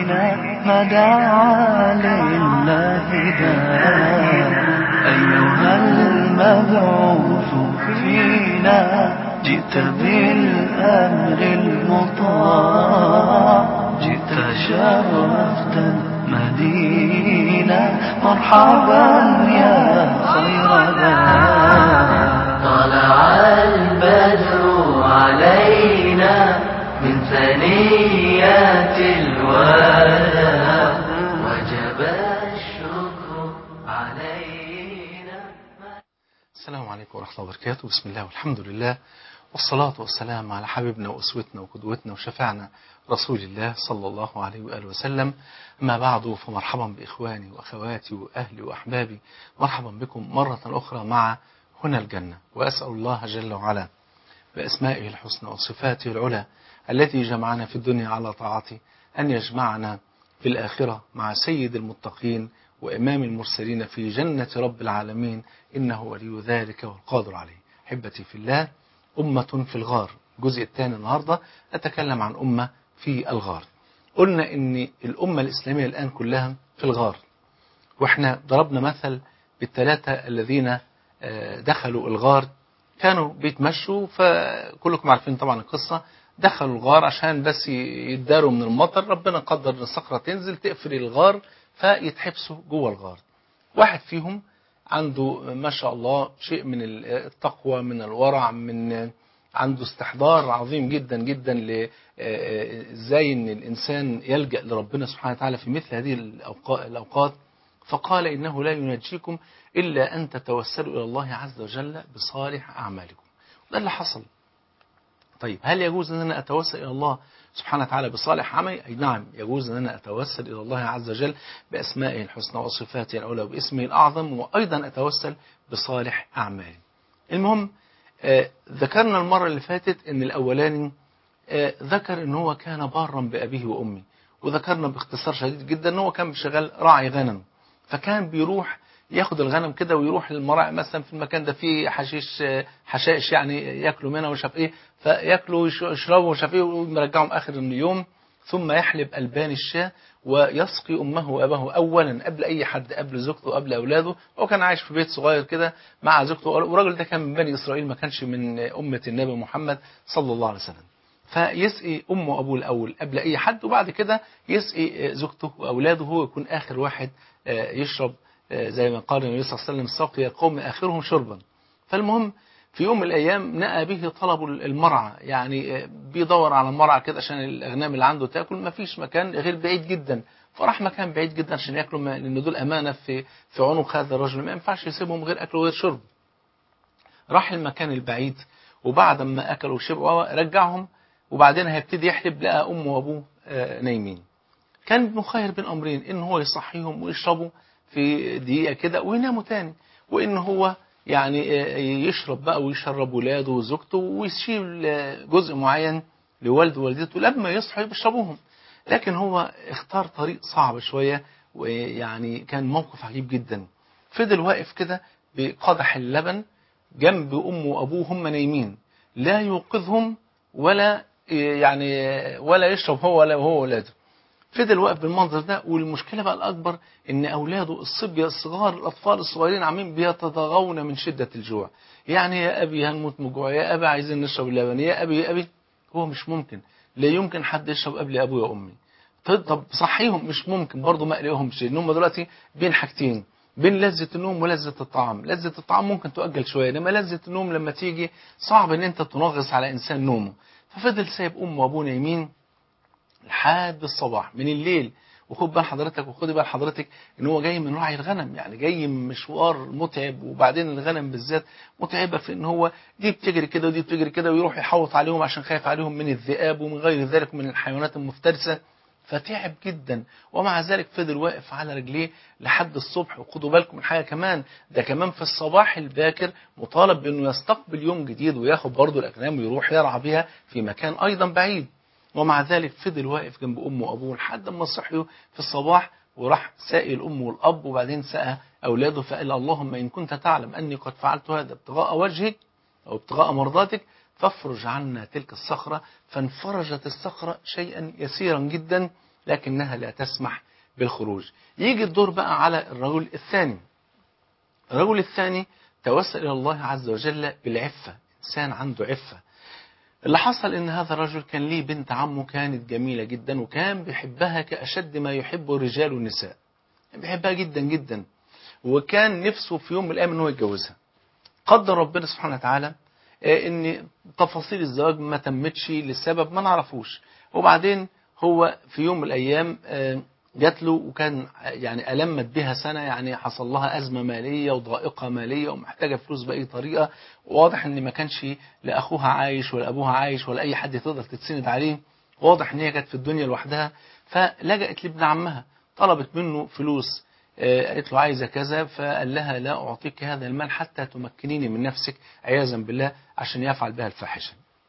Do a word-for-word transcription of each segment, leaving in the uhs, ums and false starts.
فينا ما دعا لله داء. أيها المبعوث فينا جئت بالأمر المطاع، جئت شرفت المدينة، مرحبا يا خير داء. طلع البدر علينا من ثنيات الوداع، وجب الشكر علينا. السلام عليكم ورحمة الله وبركاته. بسم الله والحمد لله، والصلاة والسلام على حبيبنا وأسوتنا وقدوتنا وشفعنا رسول الله صلى الله عليه وآله وسلم. ما بعد، فمرحبا بإخواني وأخواتي وأهلي وأحبابي، مرحبا بكم مرة أخرى مع هنا الجنة. وأسأل الله جل وعلا بأسمائه الحسنى وصفاته العلى التي جمعنا في الدنيا على طاعته أن يجمعنا في الآخرة مع سيد المتقين وإمام المرسلين في جنة رب العالمين، إنه ولي ذلك والقادر عليه. أحبتي في الله، أمة في الغار، الجزء الثاني النهاردة أتكلم عن أمة في الغار. قلنا إن الأمة الإسلامية الآن كلها في الغار، وإحنا ضربنا مثل بالثلاثة الذين دخلوا الغار، كانوا بيتمشوا، فكلكم عارفين طبعا القصة. دخلوا الغار عشان بس يداروا من المطر، ربنا قدر ان الصخرة تنزل تقفل الغار فيتحبسوا جوه الغار. واحد فيهم عنده ما شاء الله شيء من التقوى، من الورع، من عنده استحضار عظيم جدا جدا ل ازاي ان الانسان يلجأ لربنا سبحانه وتعالى في مثل هذه الاوقات. فقال إنه لا ينجيكم إلا أن تتوسلوا إلى الله عز وجل بصالح أعمالكم. ده اللي حصل. طيب، هل يجوز أن أنا أتوسل إلى الله سبحانه وتعالى بصالح عملي؟ أي نعم، يجوز أن أنا أتوسل إلى الله عز وجل بأسمائه الحسنى وصفاته العلى وباسمه الأعظم، وأيضا أتوسل بصالح أعمالي. المهم، آه ذكرنا المرة اللي فاتت أن الأولاني آه ذكر أن هو كان بارا بأبيه وأمه، وذكرنا باختصار شديد جدا أن هو كان شغال راعي غنم، فكان بيروح ياخد الغنم كده ويروح للمراعي، مثلا في المكان ده فيه حشيش حشائش يعني ياكلوا منها ومش عارف ايه، فياكلوا ويشربوا ومش عارف ايه، ويرجعهم اخر اليوم، ثم يحلب البان الشاة ويسقي امه واباه اولا قبل اي حد، قبل زوجته وقبل اولاده. هو كان عايش في بيت صغير كده مع زوجته، والراجل ده كان من بني اسرائيل، ما كانش من امه النبي محمد صلى الله عليه وسلم. فيسقي امه وابوه الاول قبل اي حد، وبعد كده يسقي زوجته واولاده، هو يكون اخر واحد يشرب، زي ما قال النبي صلى الله عليه وسلم: السقي القوم آخرهم شربا. فالمهم، في يوم من الأيام نأى به طلب المرعى، يعني بيدور على مرعى كده عشان الأغنام اللي عنده تاكل، ما فيش مكان غير بعيد جدا، فراح مكان بعيد جدا عشان ياكلوا، لأن دول أمانة في في عنق هذا الرجل، ما ينفعش يسيبهم غير أكل وغير شرب. راح المكان البعيد، وبعد ما أكلوا وشربوا رجعهم، وبعدين هيبتدي يحلب، لقى أمه وأبوه نايمين. كان مخير بين أمرين: إن هو يصحيهم ويشربوا في دقيقة كده ويناموا تاني، وإن هو يعني يشرب بقى ويشرب ولاده وزوجته، ويشيل جزء معين لوالده ووالدته لما يصحوا يشربوهم. لكن هو اختار طريق صعب شوية، ويعني كان موقف عجيب جدا. فضل واقف كده بقدح اللبن جنب أمه وأبوه هم نايمين، لا يوقظهم ولا يعني ولا يشرب هو ولا هو ولاده. فضل واقف بالمنظر ده. والمشكلة بقى الأكبر إن أولاده الصبية الصغار، الأطفال الصغيرين، عاملين بيتضاغون من شدة الجوع، يعني يا أبي هنموت من الجوع، يا أبي عايزين نشرب اللبن، يا أبي يا أبي. هو مش ممكن، لا يمكن حد يشرب قبل أبوي وأمي. طب صحيهم، مش ممكن برضه، ما ألاقيهمش، لأن هم دلوقتي بين حاجتين: بين لذة النوم ولذة الطعام. لذة الطعام ممكن تؤجل شوية، إنما لذة النوم لما تيجي صعب إن أنت تنغص على إنسان نومه. ففضل سايب أمه وأبوه نايمين لحد الصباح من الليل. وخد بال حضرتك وخدي بال حضرتك ان هو جاي من راعي الغنم، يعني جاي من مشوار متعب، وبعدين الغنم بالذات متعبه في ان هو دي بتجري كده ودي بتجري كده، ويروح يحوط عليهم عشان خايف عليهم من الذئاب ومن غير ذلك من الحيوانات المفترسه، فتعب جدا. ومع ذلك فضل واقف على رجليه لحد الصبح. وخدوا بالكم من حاجه كمان: ده كمان في الصباح الباكر مطالب بانه يستقبل يوم جديد، وياخد برضه الاغنام ويروح يرعى بها في مكان ايضا بعيد. ومع ذلك فضل واقف جنب أمه وأبوه لحد ما صحيوا في الصباح، وراح سائل الأم والأب، وبعدين سأل أولاده فقال: اللهم إن كنت تعلم أني قد فعلت هذا ابتغاء وجهك أو ابتغاء مرضاتك فافرج عنا تلك الصخرة. فانفرجت الصخرة شيئا يسيرا جدا، لكنها لا تسمح بالخروج. يجي الدور بقى على الرجل الثاني. الرجل الثاني توسل إلى الله عز وجل بالعفة، إنسان عنده عفة. اللي حصل إن هذا الرجل كان ليه بنت عمه كانت جميلة جدا، وكان بيحبها كأشد ما يحب الرجال والنساء، بيحبها جدا جدا، وكان نفسه في يوم من الأيام إن هو يتجوزها. قدر ربنا سبحانه وتعالى إن تفاصيل الزواج ما تمتش لسبب ما نعرفوش، وبعدين هو في يوم من الأيام جات له وكان يعني ألمت بها سنة، يعني حصل لها أزمة مالية وضائقة مالية ومحتاجة فلوس بأي طريقة، وواضح إن ما كانش لا أخوها عايش ولا أبوها عايش ولا أي حد تقدر تتسند عليه، واضح إن هي كانت في الدنيا لوحدها. فلجأت لابن عمها، طلبت منه فلوس، قالت له عايزة كذا، فقال لها لا أعطيك هذا المال حتى تمكنيني من نفسك عياذا بالله، عشان يفعل بها الفاحشة.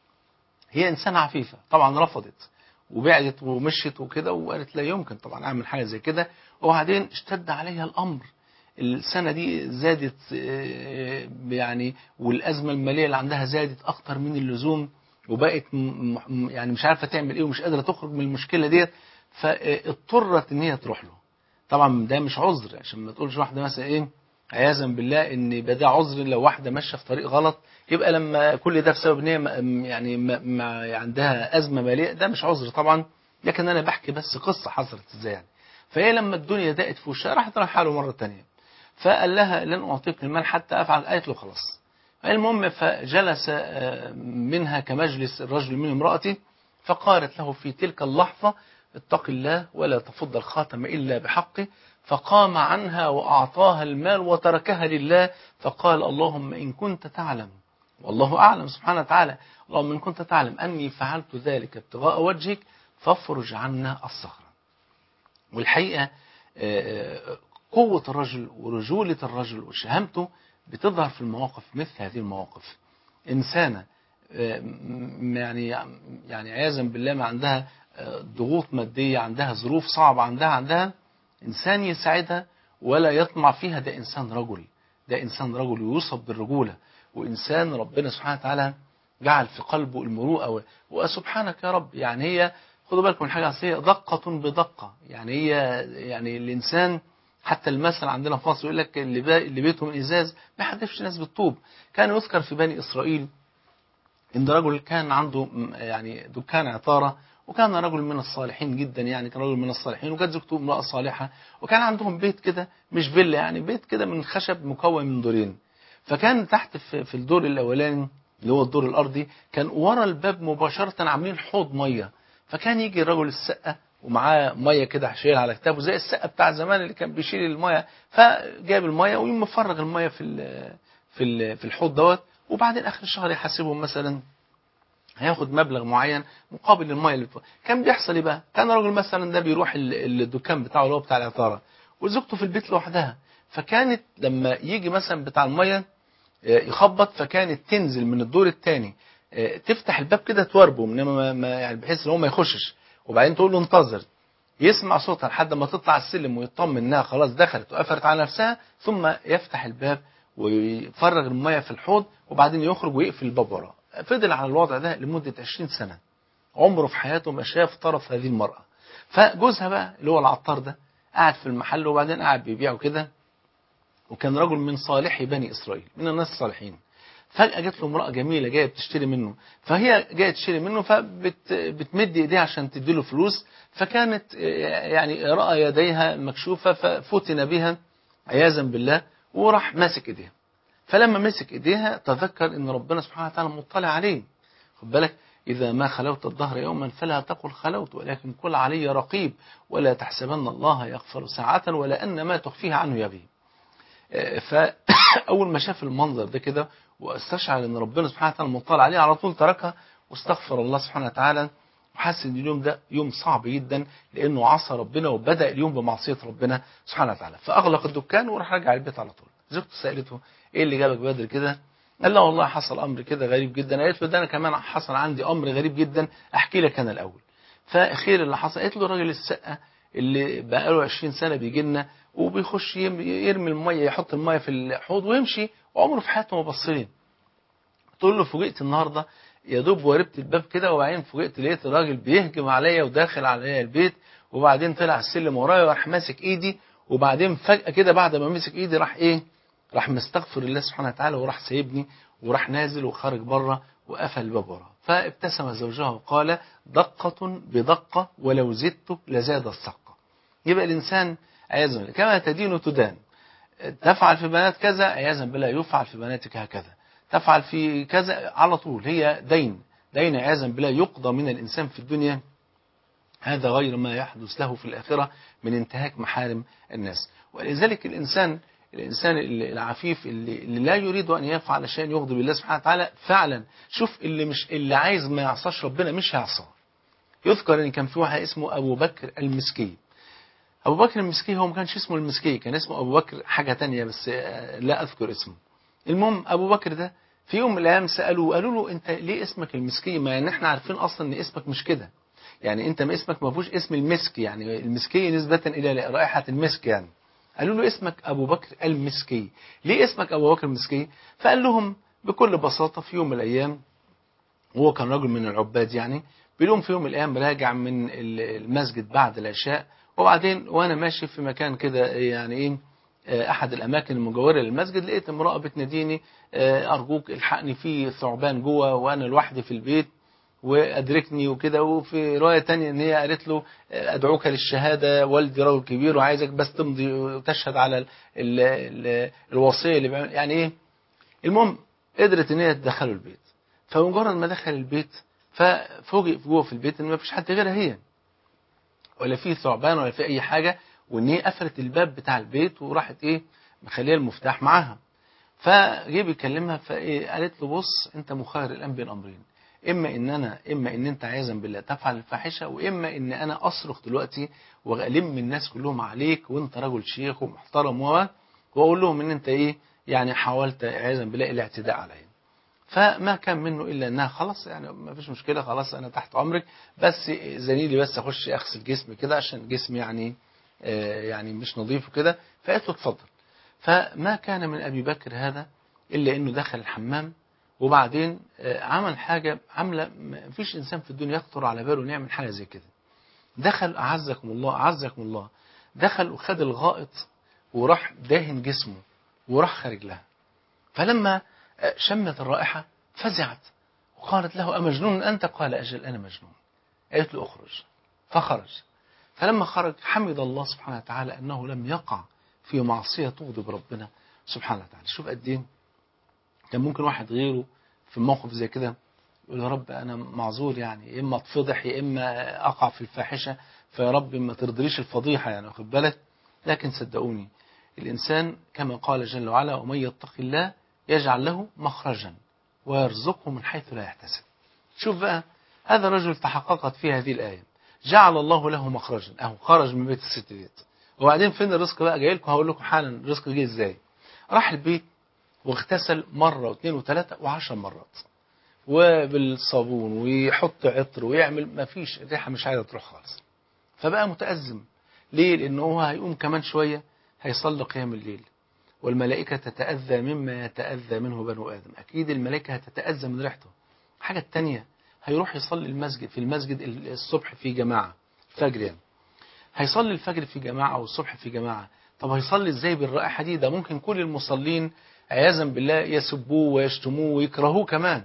هي إنسانة عفيفة طبعا، رفضت وبعدت ومشت وكده، وقالت لا يمكن طبعا أعمل حاجة زي كده. وبعدين اشتد عليها الأمر، السنة دي زادت يعني، والأزمة المالية اللي عندها زادت أكتر من اللزوم، وبقت يعني مش عارفة تعمل إيه ومش قادرة تخرج من المشكلة ديت، فاضطرت إن هي تروح له. طبعا ده مش عذر، عشان ما تقولش واحدة مثلا إيه عياذا بالله إن يبقى ده عذر لو واحدة ماشية في طريق غلط، يبقى لما كل ده بسبب إن هي يعني ما عندها أزمة مالية، ده مش عذر طبعا، لكن أنا بحكي بس قصة حصلت إزاي يعني. فهي لما الدنيا ضاقت في وشها راحت رايحة له مرة تانية، فقال لها لن أعطيك المال حتى أفعل. قالت له خلاص. المهم فجلس منها كمجلس الرجل من امرأته، فقالت له في تلك اللحظة اتق الله ولا تفض الخاتم إلا بحقه، فقام عنها وأعطاها المال وتركها لله، فقال اللهم إن كنت تعلم، والله أعلم سبحانه وتعالى، اللهم إن كنت تعلم أني فعلت ذلك ابتغاء وجهك فافرج عنا الصخرة. والحقيقة قوة الرجل ورجولة الرجل وشهامته بتظهر في المواقف مثل هذه المواقف. إنسانة يعني يعني عياذا بالله ما عندها ضغوط مادية، عندها ظروف صعبة، عندها عندها إنسان يساعدها ولا يطمع فيها، ده إنسان رجل، ده إنسان رجل يوصف بالرجولة، وإنسان ربنا سبحانه وتعالى جعل في قلبه المروءة. وسبحانك يا رب، يعني هي خدوا بالكم من حاجة عصية، دقة بدقة، يعني هي يعني الإنسان حتى المثل عندنا في مصر يقول لك اللي, اللي بيته من إزاز ما يحدفش ناس بالطوب. كان يذكر في بني إسرائيل إن رجل كان عنده يعني دكان عطارة، وكان رجل من الصالحين جدا، يعني كان رجل من الصالحين، وكانت زوجته امرأة صالحة، وكان عندهم بيت كده مش فيلا، يعني بيت كده من خشب مكون من دورين. فكان تحت في الدور الأولاني اللي هو الدور الأرضي كان ورا الباب مباشرة عاملين حوض مية، فكان يجي الرجل السقة ومعاه مية كده شايل على كتابه زي السقة بتاع زمان اللي كان بيشيل المية، فجاب المية ويوم مفرغ المية في في في الحوض دوت، وبعدين آخر الشهر يحاسبهم مثلا هياخد مبلغ معين مقابل المية اللي بتوع. كان بيحصل ايه بقى؟ كان راجل مثلا ده بيروح الدكان بتاعه اللي هو بتاع العطارة، وزوجته في البيت لوحدها، فكانت لما يجي مثلا بتاع المية يخبط، فكانت تنزل من الدور الثاني تفتح الباب كده توربه، انما ما يعني بحيث ان هو ما يخشش، وبعدين تقول له انتظر، يسمع صوتها لحد ما تطلع السلم ويطمن انها خلاص دخلت وقفلت على نفسها، ثم يفتح الباب ويفرغ المية في الحوض، وبعدين يخرج ويقفل الباب وراه. فضل على الوضع ده لمدة عشرين سنة، عمره في حياته ما شاف طرف هذه المرأة. فجوزها بقى اللي هو العطار ده قاعد في المحل، وبعدين قاعد بيبيعه كده، وكان رجل من صالحي بني إسرائيل، من الناس الصالحين. فجأة جت له امرأة جميلة جاية بتشتري منه، فهي جاية تشتري منه فبتمد ايديها عشان تديله فلوس، فكانت يعني رأى يديها مكشوفة ففتن بها عياذا بالله، وراح ماسك ايديها. فلما مسك ايديها تذكر ان ربنا سبحانه وتعالى مطلع عليه. خد بالك، إذا ما خلوت الظهر يوما فلا تقل خلوت، ولكن قل علي رقيب، ولا تحسبن الله يغفر ساعة ولا أن ما تخفيه عنه يغيب. فأول ما شاف المنظر ده كده واستشعر ان ربنا سبحانه وتعالى مطلع عليه، على طول تركها واستغفر الله سبحانه وتعالى، وحس ان اليوم ده يوم صعب جدا لانه عصى ربنا وبدأ اليوم بمعصية ربنا سبحانه وتعالى. فاغلق الدكان وراح رجع البيت على طول. زوجته سألته ايه اللي جابك بدري كده؟ قال لا والله حصل امر كده غريب جدا. قالت له ده انا كمان حصل عندي امر غريب جدا، احكي لك انا الاول. فخير اللي حصل. قالت له الراجل السقة اللي بقاله عشرين سنة بيجي لنا وبيخش يرمي المية، يحط المية في الحوض ويمشي، وعمره في حياته ما بص لي. تقول له فوجئت النهارده يا دوب وربت الباب كده، وبعدين فوجئت لقيت الراجل بيهجم عليا وداخل عليا البيت، وبعدين طلع السلم ورايا وراح ماسك ايدي، وبعدين فجأة كده بعد ما مسك ايدي راح ايه راح مستغفر الله سبحانه وتعالى وراح سايبني وراح نازل وخارج بره وقفل الباب وراه. فابتسم زوجها وقال دقة بدقة ولو زدت لزاد السقة. يبقى الإنسان عياذا بالله كما تدين تدان، تفعل في بنات كذا عياذا بالله يفعل في بناتك هكذا، تفعل في كذا على طول، هي دين دين عياذا بالله يقضى من الإنسان في الدنيا، هذا غير ما يحدث له في الآخرة من انتهاك محارم الناس. ولذلك الإنسان الإنسان العفيف اللي, اللي لا يريد أن يفعل شيئا يغضب الله سبحانه وتعالى فعلا، شوف اللي مش اللي عايز ما يعصاش ربنا مش هيعصاه. يذكر ان كان في واحد اسمه ابو بكر المسكي. ابو بكر المسكي هو ما كانش اسمه المسكي، كان اسمه ابو بكر حاجة تانية بس لا اذكر اسمه. المهم ابو بكر ده في يوم من الايام سالوه قالوا له انت ليه اسمك المسكي، ما ان احنا عارفين اصلا ان اسمك مش كده، يعني انت ما اسمك ما فيهوش اسم المسك، يعني المسكي نسبة الى رائحة المسك يعني. قالوا له اسمك ابو بكر المسكي، ليه اسمك ابو بكر المسكي؟ فقال لهم بكل بساطة في يوم من الايام، وهو كان رجل من العباد يعني، بيقوم في يوم من الايام راجع من المسجد بعد العشاء، وبعدين وانا ماشي في مكان كده يعني ايه احد الاماكن المجاوره للمسجد، لقيت امراه بتناديني ارجوك الحقني في ثعبان جوه وانا لوحدي في البيت وادركني وكده. وفي روايه تانية ان هي قالت له ادعوك للشهاده، والدي رجل كبير وعايزك بس تمضي وتشهد على ال ال ال الوصيه اللي بيعمل يعني ايه. المهم قدرت ان هي تدخله البيت، فمجرد ما دخل البيت ففوجئ جوه في البيت ان ما فيش حد غيرها هي، ولا في ثعبان ولا في اي حاجه، وان هي قفلت الباب بتاع البيت وراحت ايه مخليه المفتاح معاها. فجه بيكلمها فايه قالت له بص انت مخير الان بين امرين، اما ان انا اما ان انت عياذا بالله تفعل الفاحشه، واما ان انا اصرخ دلوقتي والم الناس كلهم عليك وانت رجل شيخ ومحترم واقول لهم ان انت ايه يعني حاولت عياذا بالله الاعتداء عليا. فما كان منه إلا أنها خلاص يعني ما فيش مشكلة، خلاص أنا تحت أمرك، بس زنيلي بس أخش أغسل جسمي كده عشان جسمي يعني آه يعني مش نظيف وكده. فقالت له اتفضل. فما كان من أبي بكر هذا إلا أنه دخل الحمام، وبعدين آه عمل حاجة عملة ما فيش إنسان في الدنيا يخطر على باله يعمل حاجة زي كده. دخل أعزكم الله أعزكم الله دخل وخد الغائط وراح داهن جسمه وراح خارج لها. فلما شمت الرائحة فزعت وقالت له أمجنون أنت؟ قال أجل أنا مجنون. قالت له أخرج، فخرج. فلما خرج حمد الله سبحانه وتعالى أنه لم يقع في معصية تغضب ربنا سبحانه وتعالى. شوف قد ايه كان ممكن واحد غيره في موقف زي كده يقول يا رب أنا معذور، يعني إما أتفضح يا إما أقع في الفاحشة، فيا رب ما ترضيش الفضيحة يعني واخد بالك. لكن صدقوني الإنسان كما قال جل وعلا ومن يتق الله يجعل له مخرجا ويرزقه من حيث لا يحتسب. شوف بقى هذا الرجل تحققت فيه هذه الآية، جعل الله له مخرجا، أهو خرج من بيت الست ديت. وبعدين فين الرزق بقى؟ جاي لكم هقول لكم حالا الرزق جه ازاي. راح البيت واغتسل مرة واثنين وثلاثة وعشر مرات وبالصابون ويحط عطر ويعمل، ما فيش الريحة مش عايزة تروح خالص. فبقى متأزم ليه؟ لأنه هو هيقوم كمان شوية هيصلي قيام الليل، والملائكة تتأذى مما يتأذى منه بنو آدم، أكيد الملائكة هتتأذى من ريحته. حاجة التانية هيروح يصلي المسجد في المسجد الصبح في جماعة الفجر يعني. هيصلي الفجر في جماعة والصبح في جماعة. طب هيصلي ازاي بالرائحة دي؟ ده ممكن كل المصلين عياذا بالله يسبوه ويشتموه ويكرهوه كمان.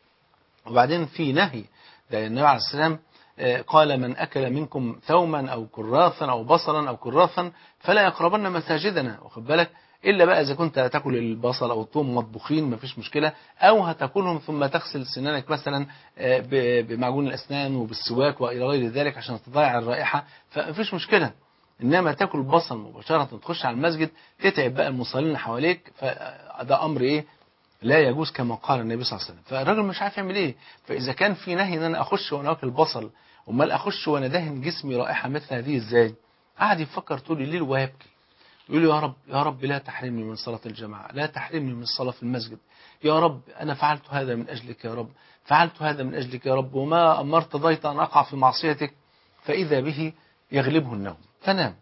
وبعدين في نهي، ده النبي عليه السلام قال من أكل منكم ثوما أو كراثا أو بصلا أو كراثا فلا يقربن مساجدنا، واخد بالك، إلا بقى إذا كنت هتاكل البصل أو الثوم مطبوخين مفيش مشكلة، أو هتاكلهم ثم تغسل سنانك مثلا بمعجون الأسنان وبالسواك وإلى غير ذلك عشان تضيع الرائحة، فمفيش مشكلة. إنما تاكل البصل مباشرة تخش على المسجد تتعب بقى المصلين اللي حواليك، فده أمر إيه لا يجوز كما قال النبي صلى الله عليه وسلم. فالراجل مش عارف يعمل ايه، فاذا كان في نهي ان انا اخش وانا اكل البصل، امال اخش وانا دهن جسمي رائحه مثل هذه ازاي؟ قعد يفكر طول الليل ويبكي يقول يا رب يا رب لا تحرمني من صلاه الجماعه، لا تحرمني من الصلاه في المسجد، يا رب انا فعلت هذا من اجلك، يا رب فعلت هذا من اجلك يا رب، وما امرت ضيت ان اقع في معصيتك. فاذا به يغلبه النوم فنام.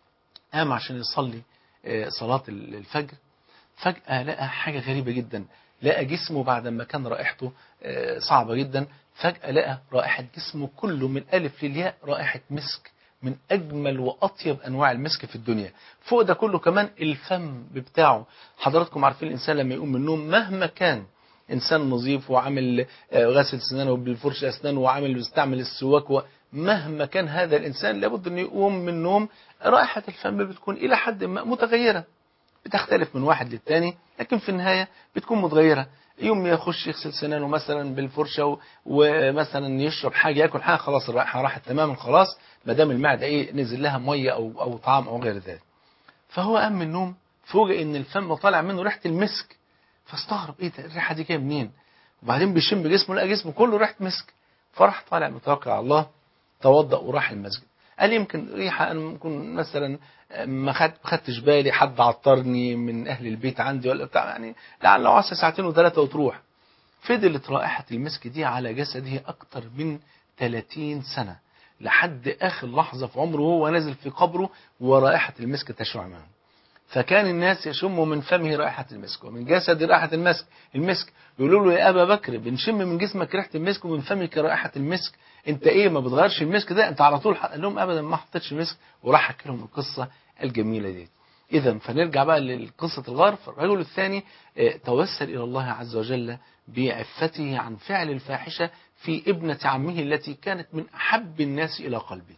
قام عشان يصلي صلاه الفجر، فجأة لقى حاجة غريبة جدا، لقى جسمه بعد ما كان رائحته صعبة جدا، فجأة لقى رائحة جسمه كله من ألف للياء رائحة مسك، من أجمل وأطيب أنواع المسك في الدنيا. فوق ده كله كمان الفم بتاعه، حضراتكم عارفين الإنسان لما يقوم من النوم مهما كان إنسان نظيف وعامل غسل سنانه بالفرش أسنانه وعامل بيستعمل السواك، مهما كان هذا الإنسان لابد أن يقوم من النوم رائحة الفم بتكون إلى حد ما متغيرة، بتختلف من واحد للتاني، لكن في النهاية بتكون متغيرة. يوم يخش يغسل سنانه مثلا بالفرشة ومثلا يشرب حاجة ياكل حاجة، خلاص الرائحة راحت تماما، خلاص ما دام المعدة ايه نزل لها مية او او طعام او غير ذلك. فهو قام من النوم فوجئ ان الفم طالع منه ريحة المسك، فاستغرب ايه ده الريحة دي جايه منين؟ وبعدين بيشم جسمه لقى جسمه كله ريحة مسك، فراح طالع متوكل على الله، توضأ وراح المسجد. قال يمكن ريحة أنا ممكن مثلا ما خد خدتش بالي، حد عطرني من أهل البيت عندي ولا بتاع، يعني لعل عسى ساعتين وثلاثة وتروح. فضلت رائحة المسك دي على جسده أكتر من ثلاثين سنة، لحد آخر لحظة في عمره وهو نازل في قبره ورائحة المسك تشع معه. فكان الناس يشموا من فمه رائحة المسك ومن جسد رائحة المسك المسك يقولوا له يا أبا بكر بنشم من جسمك ريحة المسك ومن فمك رائحة المسك، انت ايه ما بتغيرش المسك ده انت على طول؟ قال لهم ابدا ما حطيتش مسك، وراح حكى لهم القصة الجميلة دي. اذا فنرجع بقى لقصة الغار. فالرجل الثاني توسل الى الله عز وجل بعفته عن فعل الفاحشة في ابنة عمه التي كانت من احب الناس الى قلبه،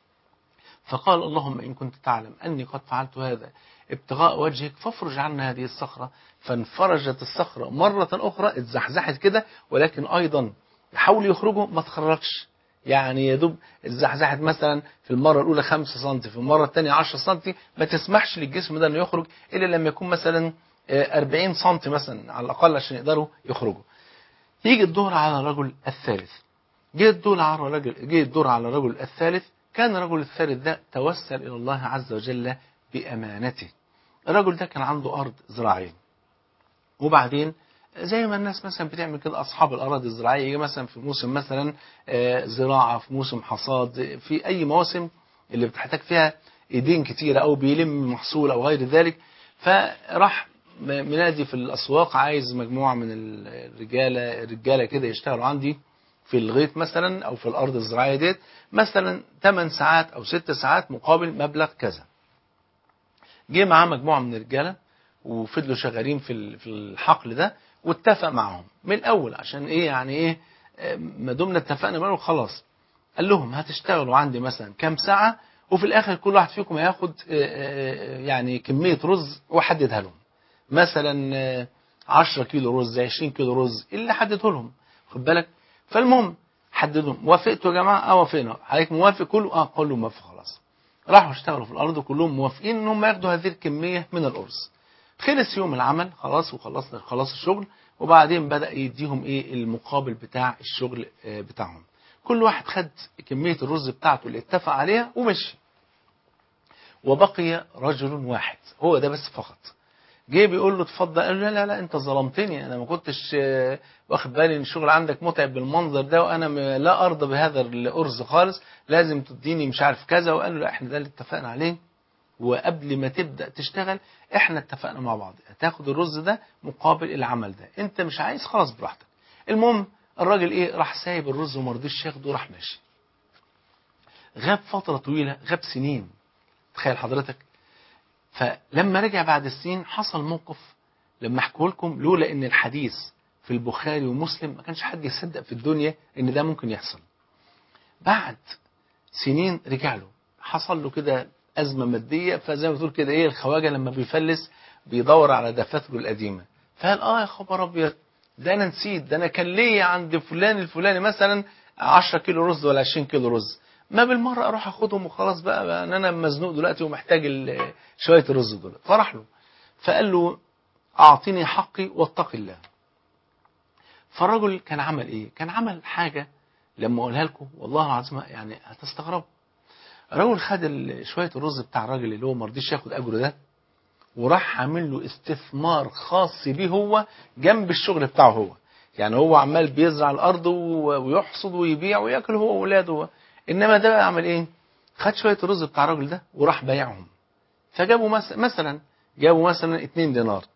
فقال اللهم إن كنت تعلم أني قد فعلت هذا ابتغاء وجهك فافرج عنا هذه الصخرة. فانفرجت الصخرة مرة أخرى، اتزحزحت كده، ولكن أيضا حاول يخرجوا ما تخرجش، يعني يا دوب اتزحزحت مثلا في المرة الأولى خمسة سنتي، في المرة الثانية عشرة سنتي، ما تسمحش للجسم ده أنه يخرج إلا لما يكون مثلا أربعين سنتي مثلا على الأقل عشان يقدروا يخرجوا. يجي الدور على الرجل الثالث، جه الدور على الرجل جه الدور على الرجل الثالث. كان الرجل الثالث ده توسل إلى الله عز وجل بأمانته. الرجل ده كان عنده أرض زراعية، وبعدين زي ما الناس مثلا بتعمل كده أصحاب الأراضي الزراعية، يجي مثلا في موسم مثلا زراعة، في موسم حصاد، في أي مواسم اللي بتحتاج فيها إيدين كتيرة أو بيلم محصول أو غير ذلك، فراح منادي في الأسواق عايز مجموعة من الرجالة الرجالة كده يشتغلوا عندي في الغيط مثلا أو في الأرض الزراعية ديت مثلا ثمان ساعات أو ست ساعات مقابل مبلغ كذا. جه معاه مجموعة من الرجالة وفضلوا شغالين في في الحقل ده، واتفق معهم من الأول عشان إيه يعني إيه ما دمنا اتفقنا معهم خلاص. قال لهم هتشتغلوا عندي مثلا كام ساعة، وفي الآخر كل واحد فيكم هياخد يعني كمية رز وحددها لهم، مثلا عشرة كيلو رز، عشرين كيلو رز اللي حدده لهم، خد بالك. فالمهم حددهم، وافقتوا يا جماعة؟ اه وافقنا. حضرتك موافق كله؟ اه كله موافق. خلاص راحوا اشتغلوا في الأرض كلهم موافقين ان هم ياخدوا هذه الكمية من الأرز. خلص يوم العمل خلاص وخلصنا خلاص الشغل، وبعدين بدأ يديهم ايه المقابل بتاع الشغل بتاعهم. كل واحد خد كمية الرز بتاعته اللي اتفق عليها ومشي، وبقي رجل واحد هو ده بس فقط. جه بيقول له اتفضل، قال له لا لا لا انت ظلمتني، انا ما كنتش واخد بالي ان الشغل عندك متعب بالمنظر ده، وانا لا ارضى بهذا الارز خالص، لازم تديني مش عارف كذا. وقال له لا احنا ده اللي اتفقنا عليه، وقبل ما تبدا تشتغل احنا اتفقنا مع بعض هتاخد الرز ده مقابل العمل ده، انت مش عايز خلاص براحتك. المهم الراجل ايه راح سايب الرز وما رضيش ياخده وراح ماشي. غاب فتره طويله، غاب سنين، تخيل حضرتك. فلما رجع بعد السنين حصل موقف لما احكيه لكم، لولا ان الحديث في البخاري ومسلم ما كانش حد يصدق في الدنيا ان ده ممكن يحصل. بعد سنين رجع له، حصل له كده أزمة مادية، فزي ما بتقول كده ايه الخواجة لما بيفلس بيدور على دفاتره القديمة، فقال اه يا خبر ابيض ده انا نسيت، ده انا كان ليا عند فلان الفلاني مثلا عشرة كيلو رز ولا عشرين كيلو رز، ما بالمرة اروح اخدهم وخلاص بقى, بقى ان انا مزنوق دلوقتي ومحتاج شوية الرز دول. فرح له فقال له اعطيني حقي واتق الله. فالرجل كان عمل ايه؟ كان عمل حاجة لما اقولها لكم والله العظيم يعني هتستغربوا. الراجل خد شوية الرز بتاع الراجل اللي هو ما رضيش ياخد اجره ده، وراح عامل له استثمار خاص بيه هو جنب الشغل بتاعه هو. يعني هو عمال بيزرع الارض ويحصد ويبيع وياكل هو واولاده، انما ده بقى عمل ايه؟ خد شوية الرز بتاع الراجل ده وراح بايعهم. فجابوا مثلا جابوا مثلا اتنين دينار،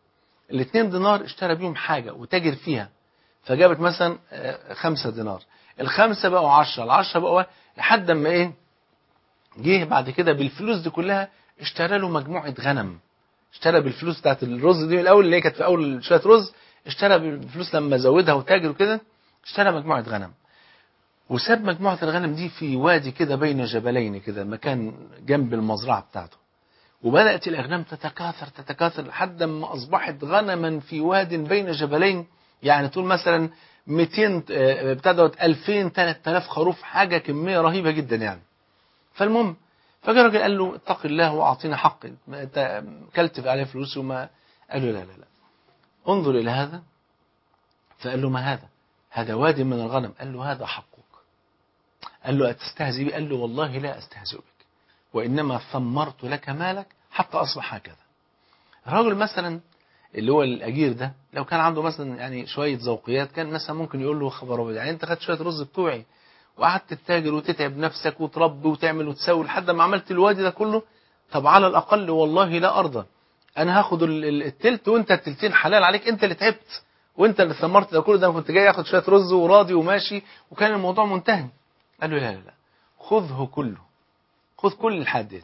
الاثنين دينار اشترى بيهم حاجة وتاجر فيها، فجابت مثلا خمسة دينار، الخمسة بقوا عشرة، العشرة بقوا، لحد ما ايه جه بعد كده بالفلوس دي كلها اشترى له مجموعة غنم. اشترى بالفلوس بتاعت الرز دي الاول اللي هي كانت في اول شوية رز، اشترى بالفلوس لما زودها وتاجر وكده اشترى مجموعة غنم، وساب مجموعة الغنم دي في وادي كده بين جبلين كده، مكان جنب المزرعة بتاعته. وبدأت الأغنام تتكاثر تتكاثر لحد ما أصبحت غنما في واد بين جبلين، يعني طول مثلا مئتين بتاع دوت ألفين ثلاثة آلاف خروف، حاجة كمية رهيبة جدا يعني. فالمهم فجاء راجل قال له اتق الله واعطينا حقي، انت كلت عليه فلوس وما، قال له لا لا لا انظر إلى هذا. فقال له ما هذا؟ هذا وادي من الغنم. قال له هذا حقك. قال له أتستهزئ بي؟ قال له والله لا أستهزئ بك، وإنما ثمرت لك مالك حتى أصبح هكذا. الراجل مثلا اللي هو الأجير ده لو كان عنده مثلا يعني شوية ذوقيات كان مثلا ممكن يقول له خبر أبيض، يعني أنت خدت شوية رز بتوعي وقعدت تتاجر وتتعب نفسك وتربي وتعمل وتسوي لحد ما عملت الوادي ده كله، طب على الأقل والله لا أرضى، أنا هاخد التلت وأنت التلتين حلال عليك، أنت اللي تعبت وأنت اللي ثمرت ده كله، ده أنا كنت جاي أخد شوية رز وراضي وماشي وكان الموضوع منتهي. قال له لا لا لا خذه كله، خذ كل الحد،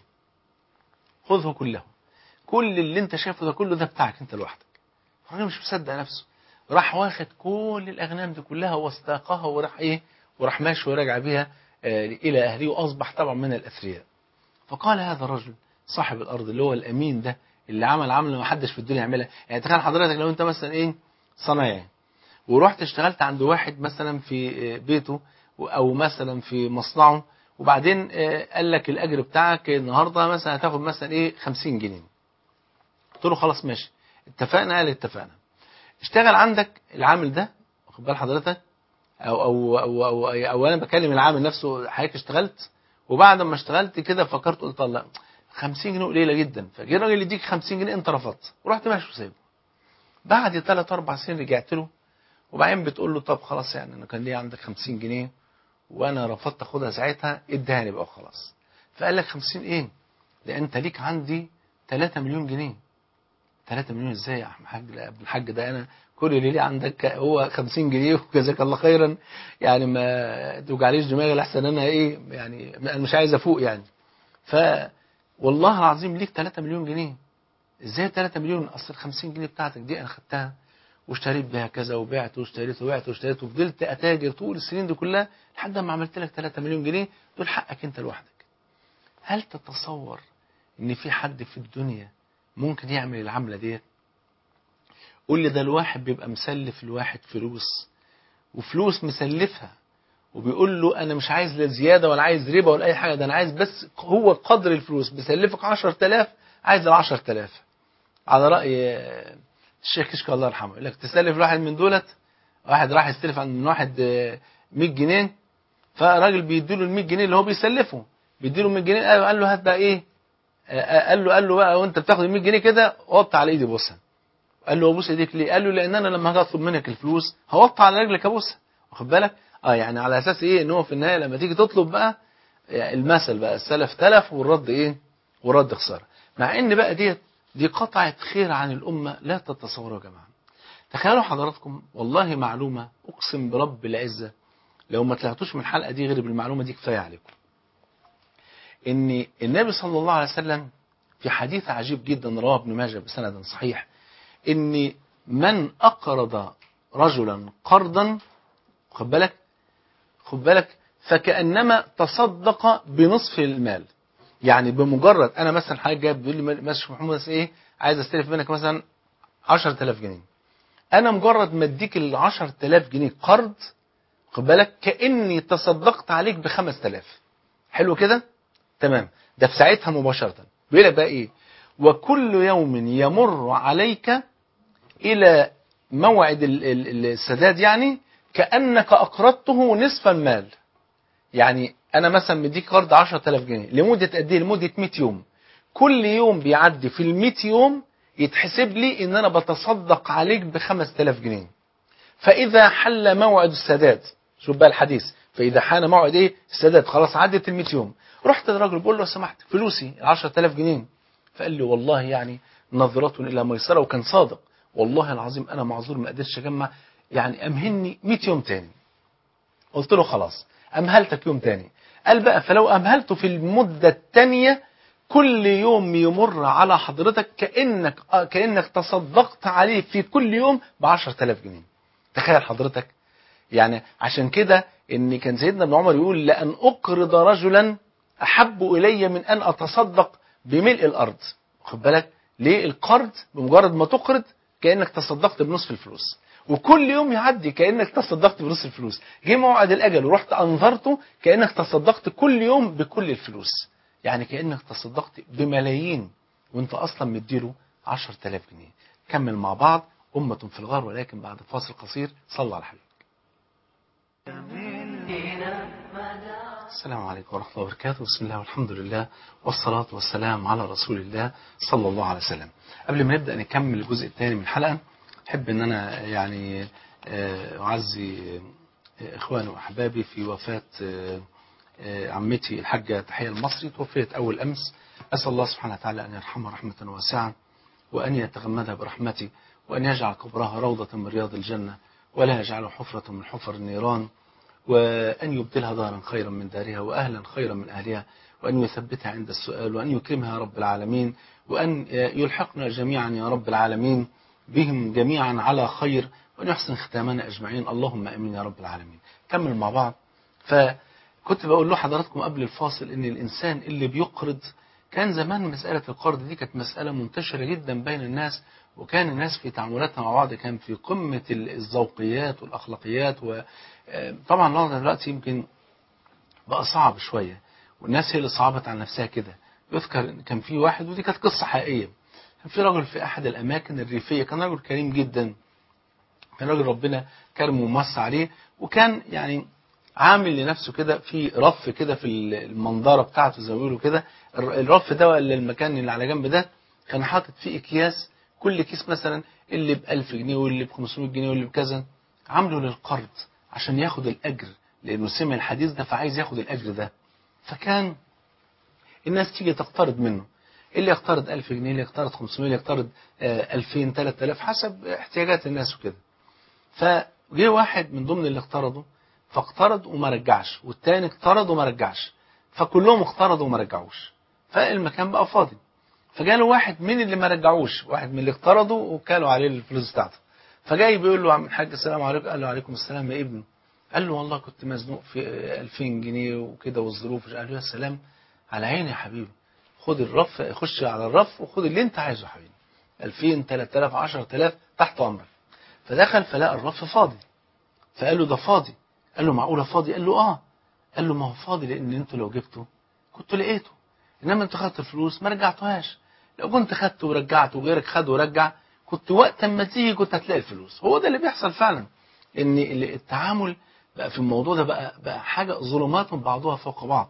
خذه كله، كل اللي انت شايفه ده كله ده بتاعك انت لوحدك. الراجل مش مصدق نفسه، راح واخد كل الاغنام دي كلها واستاقها وراح ايه وراح ماشي وراجع بيها آه الى اهله، واصبح طبعا من الاثرياء. فقال هذا الرجل صاحب الارض اللي هو الامين ده اللي عمل عمل ما حدش في الدنيا يعملها، يعني تخيل حضرتك لو انت مثلا ايه صنايعي ورحت اشتغلت عند واحد مثلا في بيته او مثلا في مصنعه، وبعدين قال لك الاجر بتاعك النهارده مثلا هتاخد مثلا ايه خمسين جنيه. قلت له خلاص ماشي اتفقنا. قال اتفقنا. اشتغل عندك العامل ده، واخد بال حضرتك، او او او او, أو, أو انا بكلم العامل نفسه، حضرتك اشتغلت وبعد ما اشتغلت كده فكرت قلت لا خمسين جنيه قليله جدا، فجه الراجل يديك خمسين جنيه انت رفضت ورحت ماشي وسايبه. بعد ثلاث اربع سنين رجعت له وبعدين بتقول له طب خلاص يعني انا كان لي عندك خمسين جنيه وانا رفضت اخدها ساعتها، اديهاني بقى خلاص. فقال لك خمسين ايه؟ ده انت ليك عندي ثلاثة مليون جنيه. ثلاثة مليون ازاي يا احمد الحاج؟ لا ابن الحاج ده انا كل اللي لي عندك هو خمسين جنيه وجزاك الله خيرا، يعني ما توجعليش دماغي لحسن انا ايه يعني انا مش عايز افوق يعني. ف والله العظيم ليك ثلاثة مليون جنيه. ازاي ثلاثة مليون؟ اصل خمسين جنيه بتاعتك دي انا خدتها واشتريت بها كذا وبعت واشتريت وبعت واشتريت وفضلت اتاجر طول السنين دي كلها لحد ما عملت لك ثلاثة مليون جنيه، دول حقك انت لوحدك. هل تتصور ان في حد في الدنيا ممكن يعمل العملة ديت؟ قول لي ده الواحد بيبقى مسلف الواحد فلوس وفلوس مسلفها وبيقول له انا مش عايز لا زياده ولا عايز ربا ولا اي حاجه، ده انا عايز بس هو قدر الفلوس، بيسلفك عشرة آلاف عايز ال عشرة آلاف. على راي الشيخ كشك الله يرحمه يقول لك تسلف الواحد من دولت، واحد راح يستلف من واحد مية جنيه، فراجل بيديله ال مية جنيه اللي هو بيسلفه، بيديله مية جنيه، قال له هات بقى ايه، قال له قال له بقى وانت بتاخد ال مية جنيه كده وطي على ايدي بوسها. قال له ابوس ايديك ليه؟ قال له لان انا لما هاجي اطلب منك الفلوس هوطي على رجلك ابوسها، واخد بالك؟ اه يعني على اساس ايه؟ ان هو في النهايه لما تيجي تطلب بقى يعني المثل بقى السلف تلف والرد ايه؟ والرد خساره. مع ان بقى ديت دي قطعه خير عن الامه لا تتصوروا يا جماعه. تخيلوا حضراتكم والله معلومه اقسم برب العزه لو ما طلعتوش من الحلقه دي غير بالمعلومه دي كفايه عليكم. ان النبي صلى الله عليه وسلم في حديث عجيب جدا رواه ابن ماجه بسند صحيح ان من اقرض رجلا قرضا، خد بالك خد بالك فكانما تصدق بنصف المال. يعني بمجرد انا مثلا حاجه جايب بيقول لي ماشي محمد ايه عايز استلف منك مثلا عشرة آلاف جنيه، انا مجرد ما اديك ال عشرة آلاف جنيه قرض، خد بالك كاني تصدقت عليك ب خمسة آلاف. حلو كده تمام؟ ده في ساعتها مباشره. بيقول لك بقى ايه؟ وكل يوم يمر عليك الى موعد السداد يعني كانك اقرضته نصف المال. يعني انا مثلا مديك قرض عشرة آلاف جنيه لمده قد ايه؟ لمده مية يوم. كل يوم بيعدي في ال مية يوم يتحسب لي ان انا بتصدق عليك ب خمسة آلاف جنيه. فاذا حل موعد السداد، شوف بقى الحديث، فاذا حان موعد ايه السداد خلاص عدت ال مية يوم، رحت للراجل بقول له لو سمحت فلوسي عشرة آلاف جنيه. فقال لي والله يعني نظرة الى ميسره، وكان صادق، والله العظيم انا معذور ما قدرتش اجمع، يعني امهلني مئة يوم تاني. قلت له خلاص امهلتك يوم تاني. قال بقى فلو امهلته في المده الثانيه كل يوم يمر على حضرتك كانك آه كانك تصدقت عليه في كل يوم ب عشرة آلاف جنيه. تخيل حضرتك. يعني عشان كده ان كان سيدنا ابن عمر يقول لأن أقرض رجلا أحب إلي من أن أتصدق بملء الأرض. خد بالك ليه؟ القرض بمجرد ما تقرض كأنك تصدقت بنصف الفلوس، وكل يوم يعدي كأنك تصدقت بنصف الفلوس. جه موعد الأجل ورحت أنظرته كأنك تصدقت كل يوم بكل الفلوس، يعني كأنك تصدقت بملايين وانت أصلا مديله عشرة آلاف جنيه. كمل مع بعض أمة في الغار، ولكن بعد فاصل قصير. صلى على الحبيب. السلام عليكم ورحمة الله وبركاته. بسم الله والحمد لله والصلاة والسلام على رسول الله صلى الله عليه وسلم. قبل ما نبدأ نكمل الجزء الثاني من الحلقة، أحب أن أنا يعني أعزي إخواني وأحبابي في وفاة عمتي الحاجة تحية المصري، توفيت أول أمس. أسأل الله سبحانه وتعالى أن يرحمها رحمة واسعة، وأن يتغمدها برحمته، وأن يجعل قبرها روضة من رياض الجنة، ولا يجعله حفرة من حفر النيران، وأن يبدلها دارا خيرا من دارها، وأهلا خيرا من أهلها، وأن يثبتها عند السؤال، وأن يكرمها يا رب العالمين، وأن يلحقنا جميعا يا رب العالمين بهم جميعا على خير، وأن يحسن ختامنا أجمعين. اللهم أمين يا رب العالمين. كمل مع بعض. فكنت بقول له حضراتكم قبل الفاصل إن الإنسان اللي بيقرض، كان زمان مسألة القرض دي كانت مسألة منتشرة جدا بين الناس، وكان الناس في تعاملاتها مع بعض كان في قمة الذوقيات والأخلاقيات. وطبعا الوضع دلوقتي يمكن بقى صعب شوية، والناس هي اللي صعبت على نفسها كده. يذكر كان في واحد، ودي كانت قصة حقيقية، كان في رجل في أحد الأماكن الريفية، كان رجل كريم جدا، كان رجل ربنا كرمه وموسع عليه، وكان يعني عامل لنفسه كده في رف كده في المنظرة بتاعته زي ما بيقولوا كده. الرف ده ولا المكان اللي على جنب ده كان حاطط فيه أكياس، كل كيس مثلا اللي بألف جنيه واللي بخمسمائة جنيه واللي بكذا، عامله للقرض عشان ياخد الأجر، لأنه سمع الحديث ده فعايز ياخد الأجر ده. فكان الناس تيجي تقترض منه، اللي يقترض ألف جنيه، اللي يقترض خمسمائة، اللي يقترض ألفين، ثلاثة آلاف، حسب احتياجات الناس وكده. فجه واحد من ضمن اللي اقترضوا فاقترض وما رجعش، والتاني اقترض وما رجعش، فكلهم اقترضوا وما رجعوش، فالمكان بقى فاضي. فجاله واحد من اللي ما رجعوش، واحد من اللي اقترضوا وكالوا عليه الفلوس بتاعته، فجاي بيقول له عم الحاج السلام عليكم. قال له عليكم السلام يا ابني. قال له والله كنت مزنوق في ألفين جنيه وكده والظروف. قال له يا سلام، على عيني يا حبيبي، خد الرف، خش على الرف وخد اللي انت عايزه يا حبيبي، ألفين، ثلاثة آلاف، عشرة آلاف، تحت امرك. فدخل فلقى الرف فاضي، فقال له ده فاضي. قال له معقوله فاضي؟ قال له اه. قال له ما هو فاضي لان انتوا لو جبته كنتوا لقيته، انما انت خدت الفلوس ما رجعتوهاش. لو كنت خدته ورجعته وغيرك خده ورجع، كنت وقت ما تيجي كنت هتلاقي الفلوس. هو ده اللي بيحصل فعلا، ان التعامل بقى في الموضوع ده بقى بقى حاجه ظلمات بعضها فوق بعض.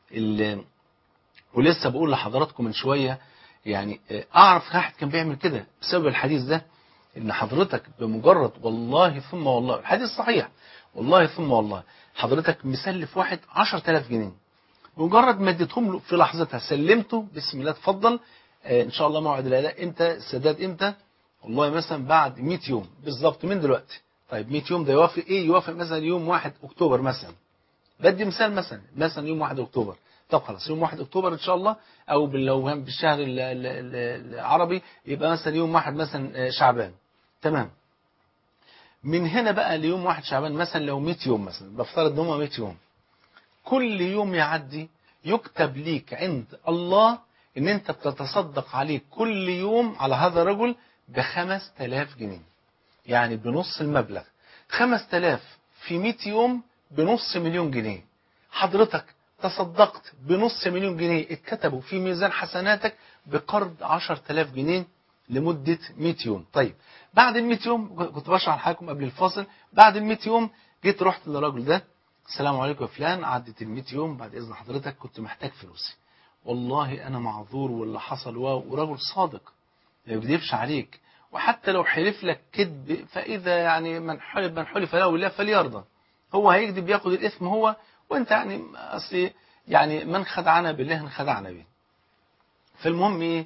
ولسه بقول لحضراتكم من شويه، يعني اعرف واحد كان بيعمل كده بسبب الحديث ده، ان حضرتك بمجرد والله ثم والله، الحديث صحيح، والله ثم والله حضرتك مسلف واحد عشرة آلاف جنيه، بمجرد ما اديتهم له في لحظتها سلمته بسم الله اتفضل آه ان شاء الله موعد الاداء امتى، السداد امتى؟ والله مثلا بعد مئة يوم بالظبط من دلوقتي. طيب مئة يوم ده يوافق ايه؟ يوافق مثلا يوم واحد اكتوبر مثلا، بدي مثال مثلا مثلا يوم واحد اكتوبر. طب خلاص يوم واحد اكتوبر ان شاء الله، او لو بالشهر العربي يبقى مثلا يوم واحد مثلا شعبان. تمام. من هنا بقى ليوم واحد شعبان مثلا لو مئة يوم مثلا، بفترض ان هم مئة يوم، كل يوم يعدي يكتب ليك عند الله ان انت بتتصدق عليه كل يوم على هذا الرجل بخمس تلاف جنيه، يعني بنص المبلغ. خمس تلاف في مئة يوم بنص مليون جنيه. حضرتك تصدقت بنص مليون جنيه اتكتبوا في ميزان حسناتك بقرض عشرة آلاف جنيه لمدة مئة يوم. طيب بعد ال مئة يوم، كنت بشرح لحضراتكم قبل الفاصل، بعد ال مئة يوم جيت رحت للراجل ده، السلام عليكم يا فلان، عدت ال مئة يوم، بعد اذن حضرتك كنت محتاج فلوسي، والله انا معذور واللي حصل، ورجل صادق ما بيكذبش عليك، وحتى لو حلف لك كذب فاذا يعني من حلف من حلف له بالله فليرضى، هو هيكذب ياخد الاثم هو، وانت يعني اصل يعني من خدعنا بالله انخدعنا به. فالمهم ايه،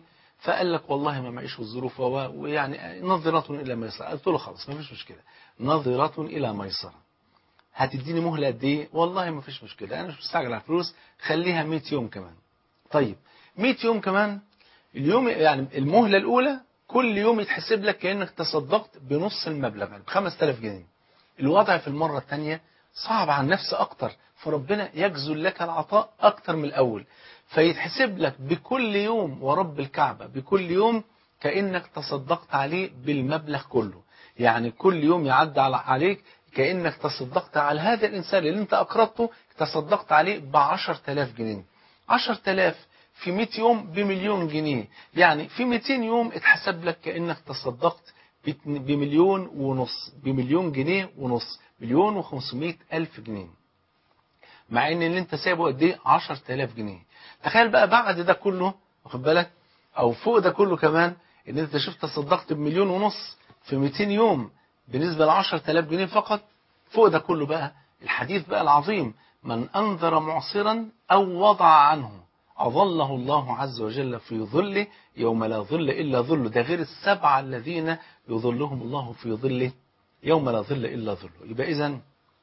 فقال لك والله ما معيش الظروف ويعني نظرة إلى ميسرة. قلت له خلاص ما فيش مشكلة، نظرة إلى ميسرة. هتديني مهلة قد ايه؟ والله ما فيش مشكلة، أنا مش مستعجل على الفلوس، خليها مية يوم كمان. طيب مية يوم كمان، اليوم يعني المهلة الأولى كل يوم يتحسب لك كأنك تصدقت بنص المبلغ يعني بخمس تلاف جنيه. الوضع في المرة الثانية صعب على النفس أكتر، فربنا يجزل لك العطاء أكتر من الأول، فيتحسب لك بكل يوم ورب الكعبة بكل يوم كأنك تصدقت عليه بالمبلغ كله. يعني كل يوم يعدي عليك كأنك تصدقت على هذا الإنسان اللي انت أقرضته، تصدقت عليه بعشر تلاف جنيه. عشر تلاف في مية يوم بمليون جنيه، يعني في ميتين يوم اتحسب لك كأنك تصدقت بمليون ونص، بمليون جنيه ونص، مليون وخمسمائة ألف جنيه، مع ان اللي انت سايبه قد ايه؟ عشر تلاف جنيه. تخيل بقى بعد ده كله، واخد بالك، او فوق ده كله كمان، ان انت شفت تصدقت بمليون ونص في ميتين يوم بالنسبة ل عشر تلاف جنيه فقط. فوق ده كله بقى الحديث بقى العظيم: من أنذر معصرا أو وضع عنه أظله الله عز وجل في ظله يوم لا ظل إلا ظله. ده غير السبعة الذين يظلهم الله في ظله يوم لا ظل إلا ظله. يبقى إذن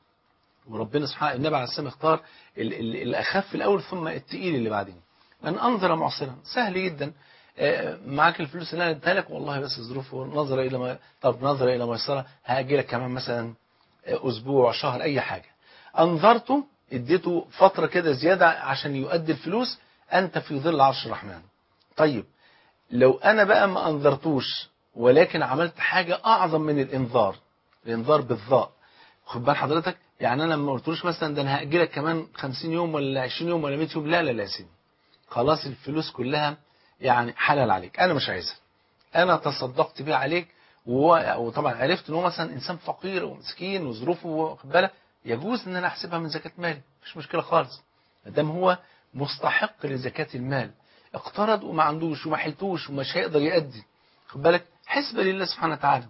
وربنا سبحانه النبي عليه السلام اختار ال ال الأخف الأول ثم التقيل اللي بعدين. من أنذر معصرا سهل جدا، معاك الفلوس اللي انا اديتها لك، والله بس ظروفه نظرة الى ما طب نظرة الى ميسرة، هاجي لك كمان مثلا اسبوع شهر اي حاجة. انظرته اديته فترة كده زيادة عشان يؤدي الفلوس، انت في ظل عرش الرحمن. طيب لو انا بقى ما انذرتوش ولكن عملت حاجة اعظم من الانذار، الانذار بالضاء، خد بال حضرتك، يعني انا ما قلتلوش مثلا ده انا هاجي لك كمان خمسين يوم ولا عشرين يوم ولا مية يوم، لا لا لا يا سيدي، خلاص الفلوس كلها يعني حلال عليك، انا مش عايزها، انا تصدقت بيها عليك، وطبعا عرفت ان هو مثلا انسان فقير ومسكين وظروفه واخد بالك، يجوز ان انا احسبها من زكاة مالي، مش مشكلة خالص، ما دام هو مستحق لزكاة المال، اقترض وما عندوش وما حلتوش ومش هيقدر يأدي، خد بالك، حسبة لله سبحانه وتعالى.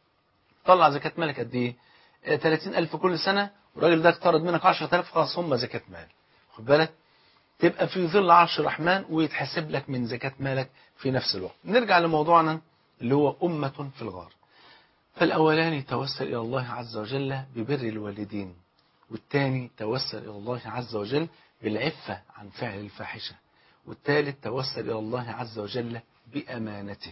طلع زكاة مالك قد ايه؟ ثلاثين ألف كل سنة، والراجل ده اقترض منك عشرة آلاف، خلاص هم زكاة مال، خد بالك، تبقى في ظل عرش الرحمن ويتحسب لك من زكاة مالك في نفس الوقت. نرجع لموضوعنا اللي هو أمة في الغار. فالأولاني توسل إلى الله عز وجل ببر الوالدين، والثاني توسل إلى الله عز وجل بالعفة عن فعل الفاحشة، والثالث توسل إلى الله عز وجل بأمانته.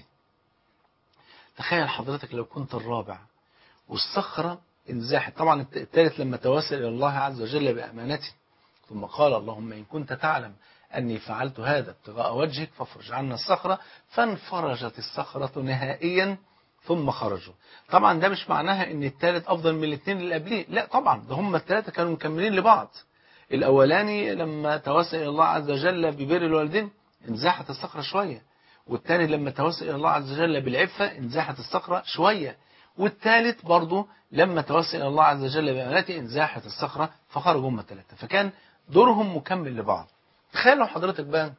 تخيل حضرتك لو كنت الرابع والصخرة انزاحت، طبعا الثالث لما توسل إلى الله عز وجل بأمانته ثم قال اللهم إن كنت تعلم أني فعلت هذا ابتغاء وجهك فافرج عنا الصخرة، فانفرجت الصخرة نهائيا ثم خرجوا. طبعا ده مش معناها ان الثالث افضل من الاثنين اللي قبليه، لا طبعا، ده هم الثلاثة كانوا مكملين لبعض. الاولاني لما توسل الى الله عز وجل ببر الوالدين انزاحت الصخرة شوية، والثاني لما توسل الى الله عز وجل بالعفة انزاحت الصخرة شوية، والثالث برضه لما توسل الى الله عز وجل بأمانته انزاحت الصخرة فخرجوا هم الثلاثة، فكان دورهم مكمل لبعض. تخيل لو حضرتك بقى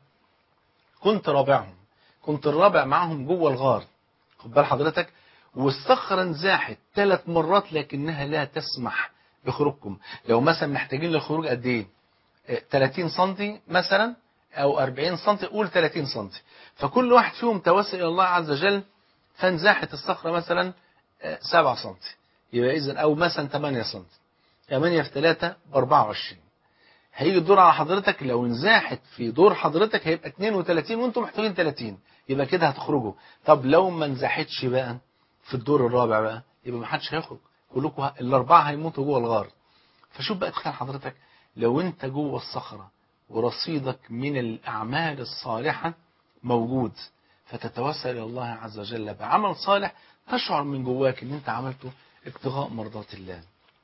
كنت رابعهم، كنت الرابع معهم جوه الغار، خد بال حضرتك، والصخرة انزاحت ثلاث مرات لكنها لا تسمح بخروجكم. لو مثلا محتاجين للخروج قد ايه؟ ثلاثين سنتي مثلا او أربعين سنتي، قول ثلاثين سنتي، فكل واحد فيهم توسل الى الله عز وجل فانزاحت الصخرة مثلا سبعة سنتي، يبقى اذا او مثلا ثمانية سنتي، ثمانية في ثلاثة بأربعة وعشرين، هيجي الدور على حضرتك لو انزاحت في دور حضرتك هيبقى اثنين وثلاثين وانتم محتاجين ثلاثين، يبقى كده هتخرجوا. طب لو ما انزاحتش بقى في الدور الرابع بقى يبقى ما حدش هيخرج، كلكم الاربعه هيموتوا جوه الغار. فشوف بقى تخيل حضرتك لو انت جوه الصخره ورصيدك من الاعمال الصالحه موجود، فتتوسل الى الله عز وجل بعمل صالح تشعر من جواك ان انت عملته ابتغاء مرضات الله،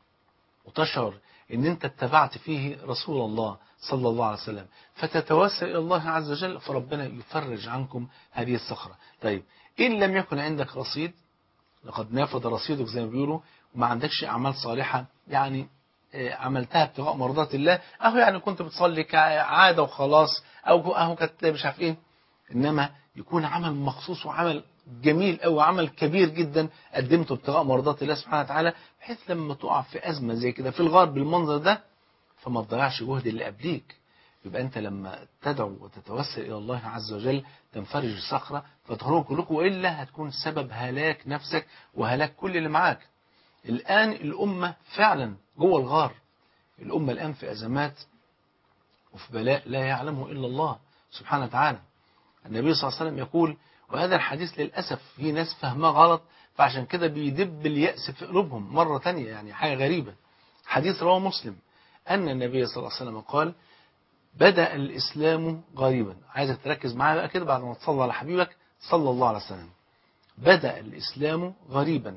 وتشعر ان انت اتبعت فيه رسول الله صلى الله عليه وسلم، فتتوسل الى الله عز وجل فربنا يفرج عنكم هذه الصخرة. طيب ان لم يكن عندك رصيد، لقد نافذ رصيدك زي ما بيقولوا، وما عندكش اعمال صالحة يعني عملتها ابتغاء مرضات الله، اهو يعني كنت بتصلي كعادة وخلاص، او اهو كنت مش عارف ايه، انما يكون عمل مخصوص وعمل جميل أو عمل كبير جدا قدمته ابتغاء مرضات الله سبحانه وتعالى، بحيث لما تقع في أزمة زي كده في الغار بالمنظر ده فما تضيعش جهد اللي قبليك، يبقى أنت لما تدعو وتتوسل إلى الله عز وجل تنفرج الصخرة فتهربوا كلكم، وإلا هتكون سبب هلاك نفسك وهلاك كل اللي معاك. الآن الأمة فعلا جوه الغار، الأمة الآن في أزمات وفي بلاء لا يعلمه إلا الله سبحانه وتعالى. النبي صلى الله عليه وسلم يقول، وهذا الحديث للأسف في ناس فهمها غلط، فعشان كده بيدب اليأس في قلوبهم مرة تانية، يعني حاجة غريبة. حديث رواه مسلم أن النبي صلى الله عليه وسلم قال: بدأ الإسلام غريبا. عايزك تركز معايا بقى كده بعد ما تصلي على حبيبك صلى الله عليه وسلم. بدأ الإسلام غريبا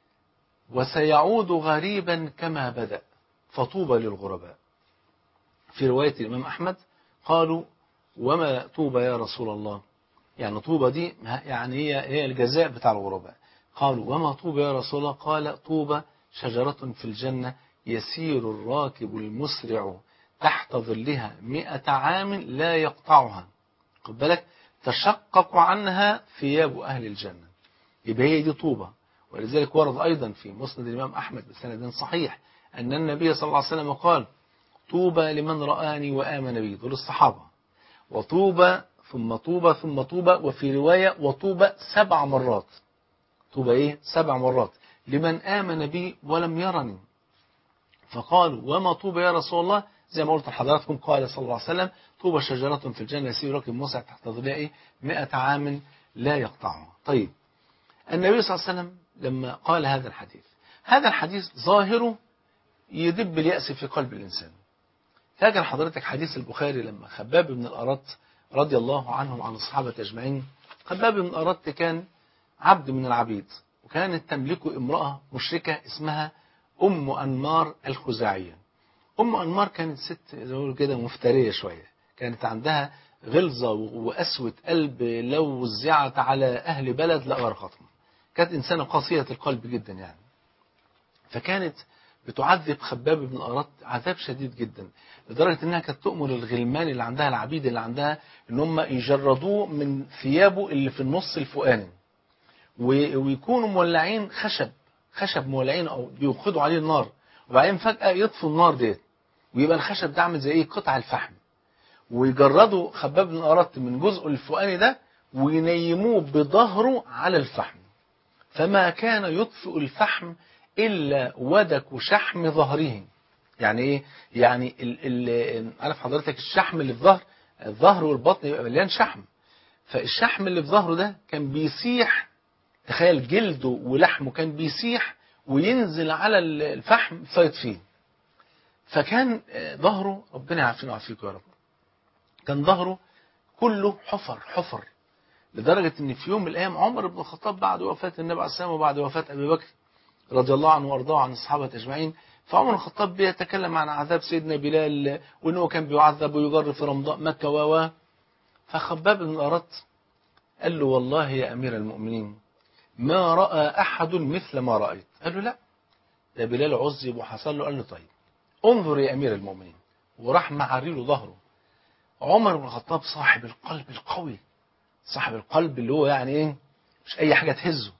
وسيعود غريبا كما بدأ، فطوبى للغرباء. في رواية الإمام أحمد قالوا: وما طوبى يا رسول الله؟ يعني طوبى دي يعني هي هي الجزاء بتاع الغرباء. قالوا: وما طوبى يا رسول الله؟ قال: طوبى شجرة في الجنة يسير الراكب المسرع تحت ظلها مئة عام لا يقطعها. خد بالك، تشقق عنها ثياب أهل الجنة. يبقى هي دي طوبى. ولذلك ورد أيضا في مسند الإمام أحمد بسند صحيح أن النبي صلى الله عليه وسلم قال: طوبى لمن رآني وآمن بي، دول الصحابة. وطوبى ثم طوبى ثم طوبى، وفي رواية وطوبى سبع مرات. طوبى إيه؟ سبع مرات لمن آمن بي ولم يرني. فقالوا: وما طوبى يا رسول الله؟ زي ما قلت لحضراتكم، قال صلى الله عليه وسلم: طوبى شجرة في الجنة يسير راكب مسرع تحت ظلها مئة عام لا يقطعها. طيب، النبي صلى الله عليه وسلم لما قال هذا الحديث، هذا الحديث ظاهره يدب اليأس في قلب الإنسان. فاكر حضرتك حديث البخاري لما خباب بن الأرت رضي الله عنه وعن الصحابة أجمعين، خباب بن الأرت كان عبد من العبيد، وكانت تملكه امرأة مشركة اسمها أم أنمار الخزاعية. أم أنمار كانت ست زي كده مفترية شوية، كانت عندها غلظة وقسوة قلب لو وزعت على أهل بلد لأغرقتهم. كانت إنسانة قاسية القلب جدا يعني. فكانت بتعذب خباب بن الأرت عذاب شديد جدا، لدرجة أنها كانت تؤمر الغلمان اللي عندها، العبيد اللي عندها، أن هم يجردوه من ثيابه اللي في النص الفوقاني، ويكونوا مولعين خشب خشب مولعين أو بيوقدوا عليه النار، وبعدين فجأة يطفوا النار ديت، ويبقى الخشب ده عامل زي ايه؟ قطع الفحم. ويجردوا خباب بن الأرت من جزء الفوقاني ده وينيموه بظهره على الفحم، فما كان يطفئ الفحم إلا ودك شحم ظهره. يعني ايه؟ يعني ال ال عارف حضرتك الشحم اللي في ظهر الظهر والبطن يبقى مليان شحم، فالشحم اللي في ظهره ده كان بيسيح، تخيل جلده ولحمه كان بيسيح وينزل على الفحم فيطفيه. فكان ظهره، ربنا يعافينا ويعافيكم يا رب، كان ظهره كله حفر حفر، لدرجة ان في يوم من الايام عمر بن الخطاب بعد وفاة النبي عليه السلام وبعد وفاة ابي بكر رضي الله عنه وارضاه عن الصحابة اجمعين، فعمر الخطاب بيتكلم عن عذاب سيدنا بلال وانه كان بيعذب ويجر في رمضاء مكة و فخباب بن الأرت قال له: والله يا امير المؤمنين ما رأى احد مثل ما رأيت. قال له: لا، ده بلال عذب وحصل له. قال له: طيب انظر يا امير المؤمنين، وراح معري له ظهره. عمر بن الخطاب صاحب القلب القوي، صاحب القلب اللي هو يعني ايه، مش اي حاجة تهزه،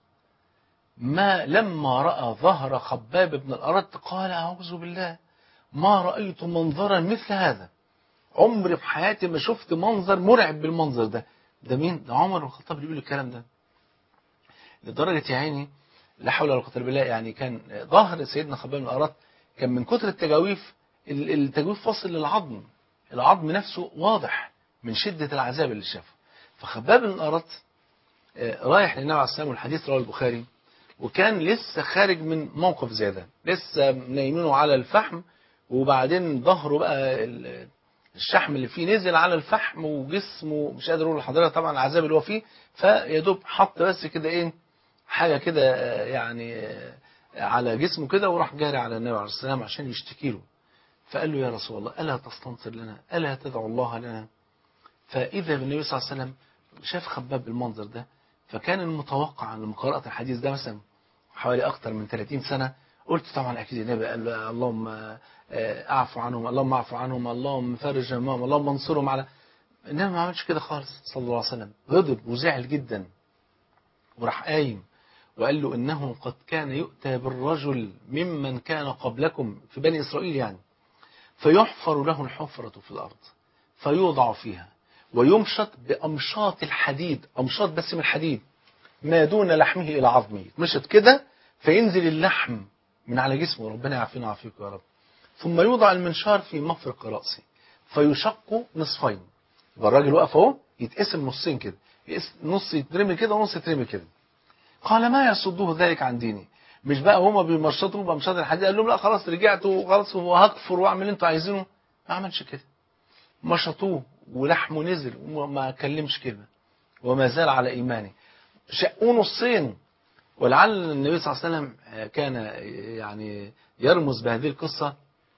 ما لما رأى ظهر خباب بن الأرت قال: أعوذ بالله، ما رأيت منظرا مثل هذا، عمري في حياتي ما شفت منظر مرعب بالمنظر ده. ده مين؟ ده عمر بن الخطاب اللي بيقول الكلام ده. لدرجة يا عيني لا حول ولا قوة إلا بالله، يعني كان ظهر سيدنا خباب بن الأرت كان من كتر التجاويف، التجويف واصل للعظم، العظم نفسه واضح من شدة العذاب اللي شافه. فخباب بن الأرت رايح للنبي عليه السلام، والحديث رواه البخاري، وكان لسه خارج من موقف زي ده، لسه نايمينه على الفحم، وبعدين ظهره بقى الشحم اللي فيه نزل على الفحم، وجسمه مش قادر اقول لحضرتك طبعا العذاب اللي هو فيه، فيدوب حط بس كده ايه حاجه كده يعني على جسمه كده، وراح جاري على النبي عليه السلام عشان يشتكي له. فقال له: يا رسول الله، ألا تستنصر لنا؟ ألا تدعو الله لنا؟ فإذا بالنبي صلى الله عليه وسلم شاف خباب بالمنظر ده، فكان المتوقع لما قرأت الحديث ده مثلا حوالي أكثر من ثلاثين سنة، قلت طبعا أكيد النبي قال: اللهم أعفو عنهم، اللهم أعفو عنهم، اللهم فرج همهم، اللهم انصرهم على. إنما ما عملش كده خالص صلى الله عليه وسلم، غضب وزعل جدا، وراح قايم وقال له: إنه قد كان يؤتى بالرجل ممن كان قبلكم في بني إسرائيل يعني، فيحفر له الحفرة في الأرض، فيوضع فيها ويمشط بأمشاط الحديد، أمشاط بس من الحديد، ما دون لحمه إلى عظمه، مشط كده فينزل اللحم من على جسمه، ربنا يعافينا ويعافيكم يا رب. ثم يوضع المنشار في مفرق رأسه فيشق نصفين، يبقى الراجل واقف اهو يتقسم نصين كده، نص يترمي كده ونص يترمي كده. قال ما يصده ذلك عن ديني، مش بقى هما بيمشطوا بأمشاط الحديد قال لهم لا خلاص رجعت وخلاص وهكفر واعمل اللي انتوا عايزينه، ما عملش كده، مشطوه ولحمه نزل وما كلمش كلمه وما زال على ايمانه، شقوه نصين. ولعل النبي صلى الله عليه وسلم كان يعني يرمز بهذه القصة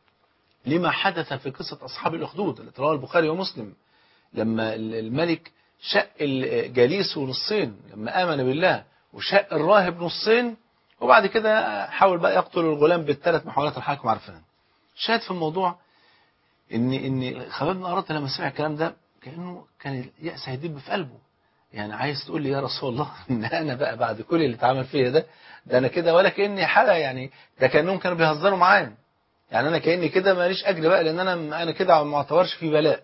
لما حدث في قصة أصحاب الأخدود التي رواه البخاري ومسلم، لما الملك شق جليسه نصين لما آمن بالله، وشق الراهب نصين، وبعد كده حاول بقى يقتل الغلام بالثلاث محاولات الحاكم عارفينها. شاهد في الموضوع ان ان خباب بن أراد لما سمع الكلام ده كأنه كان اليأس هيدب في قلبه، يعني عايز تقول لي يا رسول الله ان انا بقى بعد كل اللي اتعمل فيا ده ده انا كده ولا كاني حاجه، يعني ده كانهم كانوا بيهزروا معايا، يعني انا كاني كده ماليش اجر بقى لان انا انا كده ما اعتبرش في بلاء.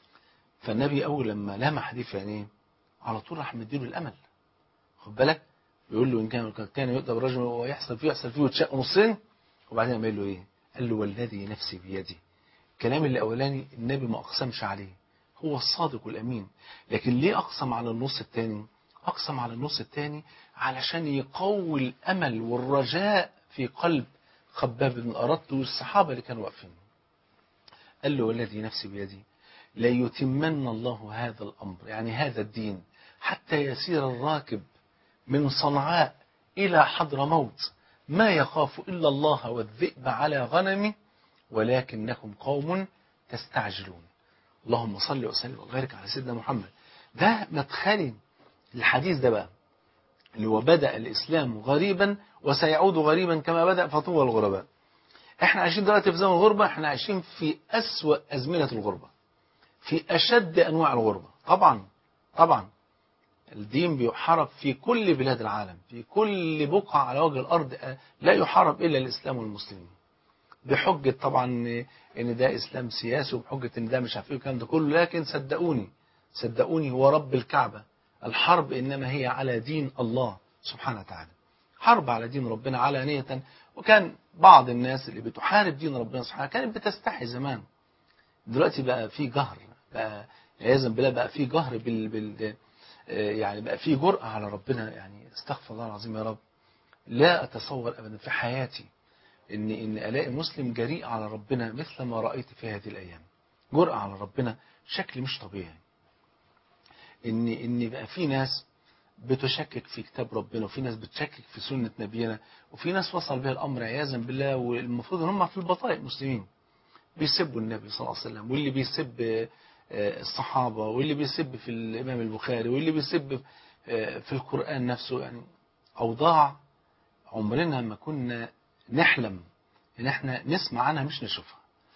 فالنبي اول لما لمح دي في عينيه على طول راح مديله الامل، خد بالك، بيقول له ان كان كان يقدر الرجل ويحصل فيه يحصل فيه وتشق نصين، وبعدين قال له ايه؟ قال له والذي نفسي بيدي. الكلام الاولاني النبي ما اقسمش عليه، هو الصادق الأمين، لكن ليه أقسم على النص الثاني؟ أقسم على النص الثاني علشان يقوي الأمل والرجاء في قلب خباب بن أراد والصحابة اللي كانوا واقفين. قال له والذي نفسي بيدي لا يتمن الله هذا الأمر، يعني هذا الدين، حتى يسير الراكب من صنعاء إلى حضرموت ما يخاف إلا الله والذئب على غنمه ولكنكم قوم تستعجلون. اللهم صل وسلم وبارك على سيدنا محمد. ده مدخلي الحديث ده بقى اللي هو بدأ الإسلام غريبا وسيعود غريبا كما بدأ فطوى الغرباء. احنا عايشين دلوقتي في زمن الغربة، احنا عايشين في أسوأ أزمنة الغربة، في أشد أنواع الغربة. طبعا طبعا الدين بيحارب في كل بلاد العالم، في كل بقعة على وجه الأرض لا يحارب إلا الإسلام والمسلمين، بحجة طبعا ان ده اسلام سياسي وبحجة ان ده مش عارف ايه الكلام ده كله، لكن صدقوني صدقوني هو رب الكعبة الحرب انما هي على دين الله سبحانه وتعالى، حرب على دين ربنا علانية. وكان بعض الناس اللي بتحارب دين ربنا سبحانه كانت بتستحي زمان، دلوقتي بقى في جهر، بقى عياذا بالله بقى في جهر بال, بال يعني بقى في جرأة على ربنا، يعني استغفر الله العظيم يا رب. لا اتصور ابدا في حياتي إن إن ألاقي مسلم جريء على ربنا مثل ما رأيت في هذه الأيام، جرأة على ربنا بشكل مش طبيعي. إن إن بقى في ناس بتشكك في كتاب ربنا، وفي ناس بتشكك في سنة نبينا، وفي ناس وصل بها الأمر عياذا بالله، والمفروض إن هم في البطائق مسلمين بيسبوا النبي صلى الله عليه وسلم، واللي بيسب الصحابة، واللي بيسب في الإمام البخاري، واللي بيسب في القرآن نفسه. يعني أوضاع عمرنا ما كنا نحلم ان احنا نسمع عنها مش نشوفها،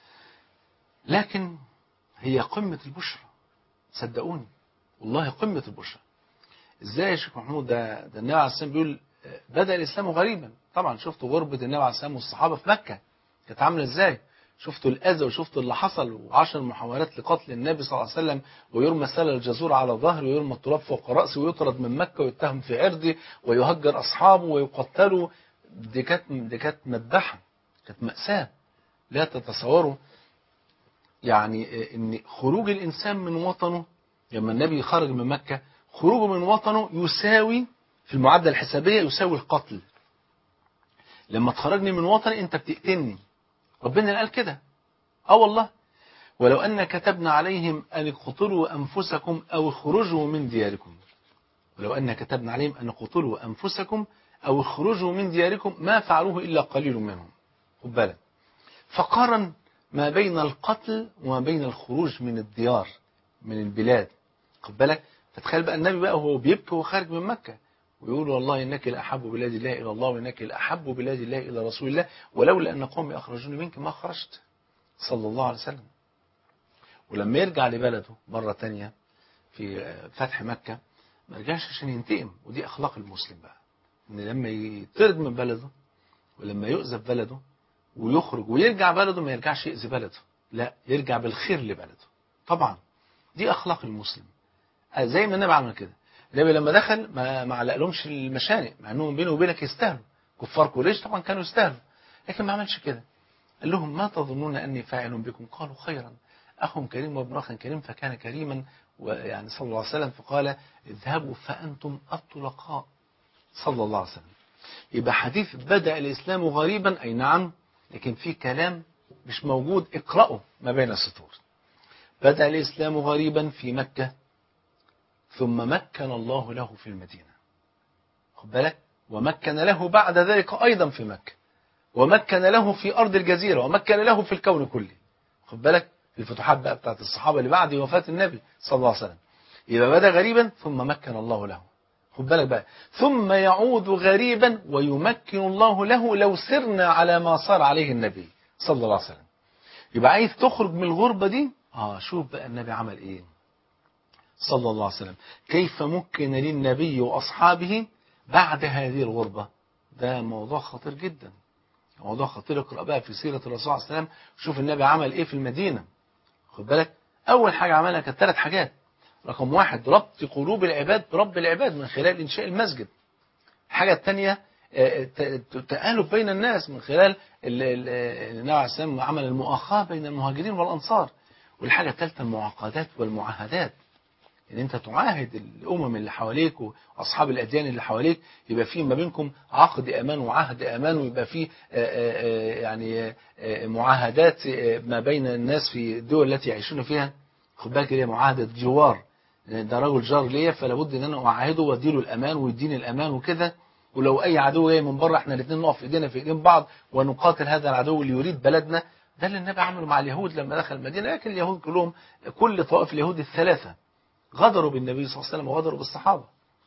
لكن هي قمة البشرى، صدقوني والله قمة البشرى. ازاي يا شيخ محمود؟ ده ده النبي عليه السلام بيقول بدأ الإسلام غريبا. طبعا شفتوا غربة النبي عليه السلام والصحابة في مكة كانت عاملة ازاي، شفتوا الأذى وشفتوا اللي حصل، وعشر محاولات لقتل النبي صلى الله عليه وسلم، ويرمى سلة الجزور على ظهره، ويرمى التراب فوق رأسه، ويطرد من مكة ويتهم في عرضه، ويهجر أصحابه ويقتلوا. دي كانت دي كانت مذبحة، كانت مأساة لا تتصوروا. يعني ان خروج الإنسان من وطنه، لما النبي خرج من مكة خروجه من وطنه يساوي في المعادلة الحسابية يساوي القتل. لما تخرجني من وطني انت بتقتلني، ربنا قال كده. اه والله، ولو أن كتبنا عليهم أن اقتلوا أنفسكم أو اخرجوا من دياركم، ولو أن كتبنا عليهم أن اقتلوا أنفسكم أو اخرجوا من دياركم ما فعلوه إلا قليل منهم. خد بالك، فقارن ما بين القتل وما بين الخروج من الديار من البلاد. خد بالك، فتخيل بقى النبي بقى وهو بيبكي وخارج من مكة ويقول والله إنك لأحب بلاد الله إلى الله، وإنك لأحب بلاد الله إلى رسول الله، ولولا أن قومي أخرجوني منك ما خرجت، صلى الله عليه وسلم. ولما يرجع لبلده مرة تانية في فتح مكة ما رجعش عشان ينتقم، ودي أخلاق المسلم بقى، إن لما يطرد من بلده ولما يؤذى بلده ويخرج ويرجع بلده ما يرجعش يأذي بلده، لا يرجع بالخير لبلده. طبعا دي أخلاق المسلم. زي ما النبي عمل كده. النبي لما دخل ما ما علقلهمش المشانق، مع انهم بينه وبينك يستاهلوا. كفار قريش طبعا كانوا يستاهلوا، لكن ما عملش كده. قال لهم ما تظنون أني فاعل بكم؟ قالوا خيرا، أخ كريم وابن أخ كريم، فكان كريما ويعني صلى الله عليه وسلم، فقال اذهبوا فأنتم الطلقاء صلى الله عليه وسلم. يبقى حديث بدأ الإسلام غريبا، أي نعم، لكن في كلام مش موجود، اقرأوا ما بين السطور. بدأ الإسلام غريبا في مكة، ثم مكن الله له في المدينة، خد بالك، ومكن له بعد ذلك أيضا في مكة، ومكن له في أرض الجزيرة، ومكن له في الكون كله، خد بالك، الفتوحات بقى بتاعت الصحابة اللي بعد وفاة النبي صلى الله عليه وسلم. يبقى بدأ غريبا ثم مكن الله له، خد بالك بقى، ثم يعود غريبا ويمكن الله له لو سرنا على ما صار عليه النبي صلى الله عليه وسلم. يبقى عايز تخرج من الغربة دي، اه شوف بقى النبي عمل ايه صلى الله عليه وسلم، كيف مكن للنبي وأصحابه بعد هذه الغربة. ده موضوع خطير جدا، موضوع خطير. اقرأ بقى في سيرة الرسول صلى الله عليه وسلم، شوف النبي عمل ايه في المدينة. خد بالك، أول حاجة عملها كانت ثلاث حاجات. رقم واحد ربط قلوب العباد برب العباد من خلال إنشاء المسجد. الحاجة الثانية تآلف بين الناس من خلال النبي عليه السلام عمل المؤاخاة بين المهاجرين والأنصار. والحاجة الثالثة المعاقدات والمعاهدات، ان انت تعاهد الامم اللي حواليك واصحاب الاديان اللي حواليك، يبقى في ما بينكم عقد امان وعهد امان، ويبقى في يعني معاهدات ما بين الناس في الدول التي يعيشون فيها. خد بالك، هي معاهده جوار، ده رجل جار ليا فلا بد ان انا اعاهده واديله الامان ويديني الامان وكده. ولو اي عدو جاي من بره احنا الاثنين نقف ايدينا في ايدين بعض ونقاتل هذا العدو اللي يريد بلدنا. ده اللي النبي عمله مع اليهود لما دخل المدينه. لكن اليهود كلهم، كل طوائف اليهود الثلاثه غدروا بالنبي صلى الله عليه وسلم وغدروا بالصحابة.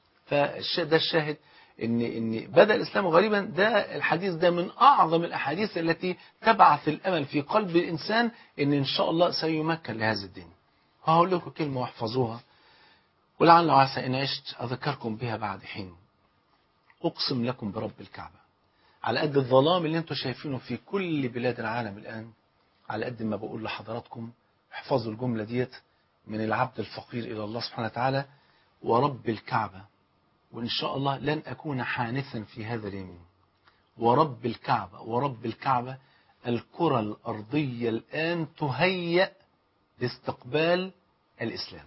فده الشاهد ان ان بدأ الإسلام غريبا. ده الحديث ده من أعظم الأحاديث التي تبعث الأمل في قلب الإنسان ان إن شاء الله سيمكن لهذا الدين. وهقول لكم كلمة واحفظوها، ولعل وعسى إن عشت أذكركم بها بعد حين. أقسم لكم برب الكعبة، على قد الظلام اللي انتم شايفينه في كل بلاد العالم الآن، على قد ما بقول لحضراتكم احفظوا الجملة ديت من العبد الفقير إلى الله سبحانه وتعالى، ورب الكعبة، وإن شاء الله لن أكون حانثا في هذا اليمين، ورب الكعبة ورب الكعبة، الكرة الأرضية الآن تهيأ لاستقبال الإسلام،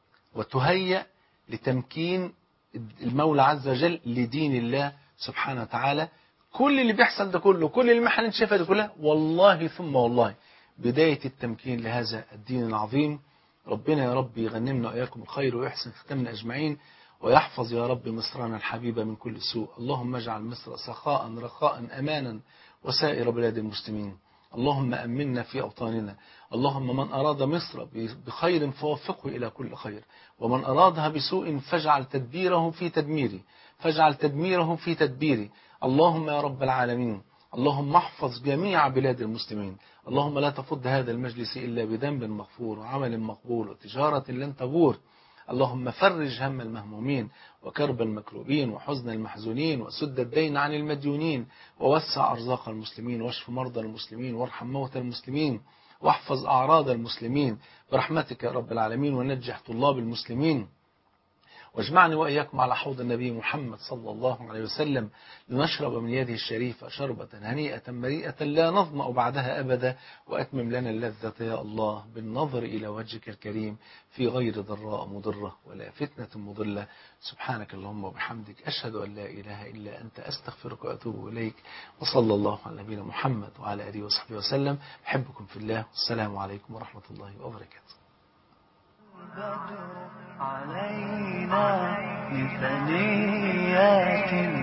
وتهيأ لتمكين المولى عز وجل لدين الله سبحانه وتعالى. كل اللي بيحصل ده كله، كل المحن اللي شايفها دي كلها، والله ثم والله بداية التمكين لهذا الدين العظيم. ربنا يا رب يغنمنا وإياكم الخير ويحسن ختامنا أجمعين، ويحفظ يا رب مصرنا الحبيبة من كل سوء. اللهم اجعل مصر سخاء رخاء أمانا وسائر بلاد المسلمين. اللهم أمنا في أوطاننا. اللهم من أراد مصر بخير فوفقه إلى كل خير، ومن أرادها بسوء فاجعل تدبيره في تدميري فاجعل تدميره في تدبيري. اللهم يا رب العالمين، اللهم احفظ جميع بلاد المسلمين. اللهم لا تفض هذا المجلس إلا بذنب مغفور وعمل مقبول وتجارة لن تبور. اللهم فرج هم المهمومين وكرب المكروبين وحزن المحزونين، وسد الدين عن المديونين، ووسع أرزاق المسلمين، واشف مرضى المسلمين، وارحم موتى المسلمين، واحفظ أعراض المسلمين برحمتك يا رب العالمين، ونجح طلاب المسلمين. واجمعني وإياكم على حوض النبي محمد صلى الله عليه وسلم لنشرب من يده الشريفة شربة هنيئة مريئة لا نظمأ بعدها أبدا. وأتمم لنا اللذة يا الله بالنظر إلى وجهك الكريم في غير ضراء مضرة ولا فتنة مضلة. سبحانك اللهم وبحمدك، أشهد أن لا إله إلا أنت، أستغفرك وأتوب إليك. وصلى الله على نبينا محمد وعلى آله وصحبه وسلم. أحبكم في الله، والسلام عليكم ورحمة الله وبركاته. البدر علينا من ثنيات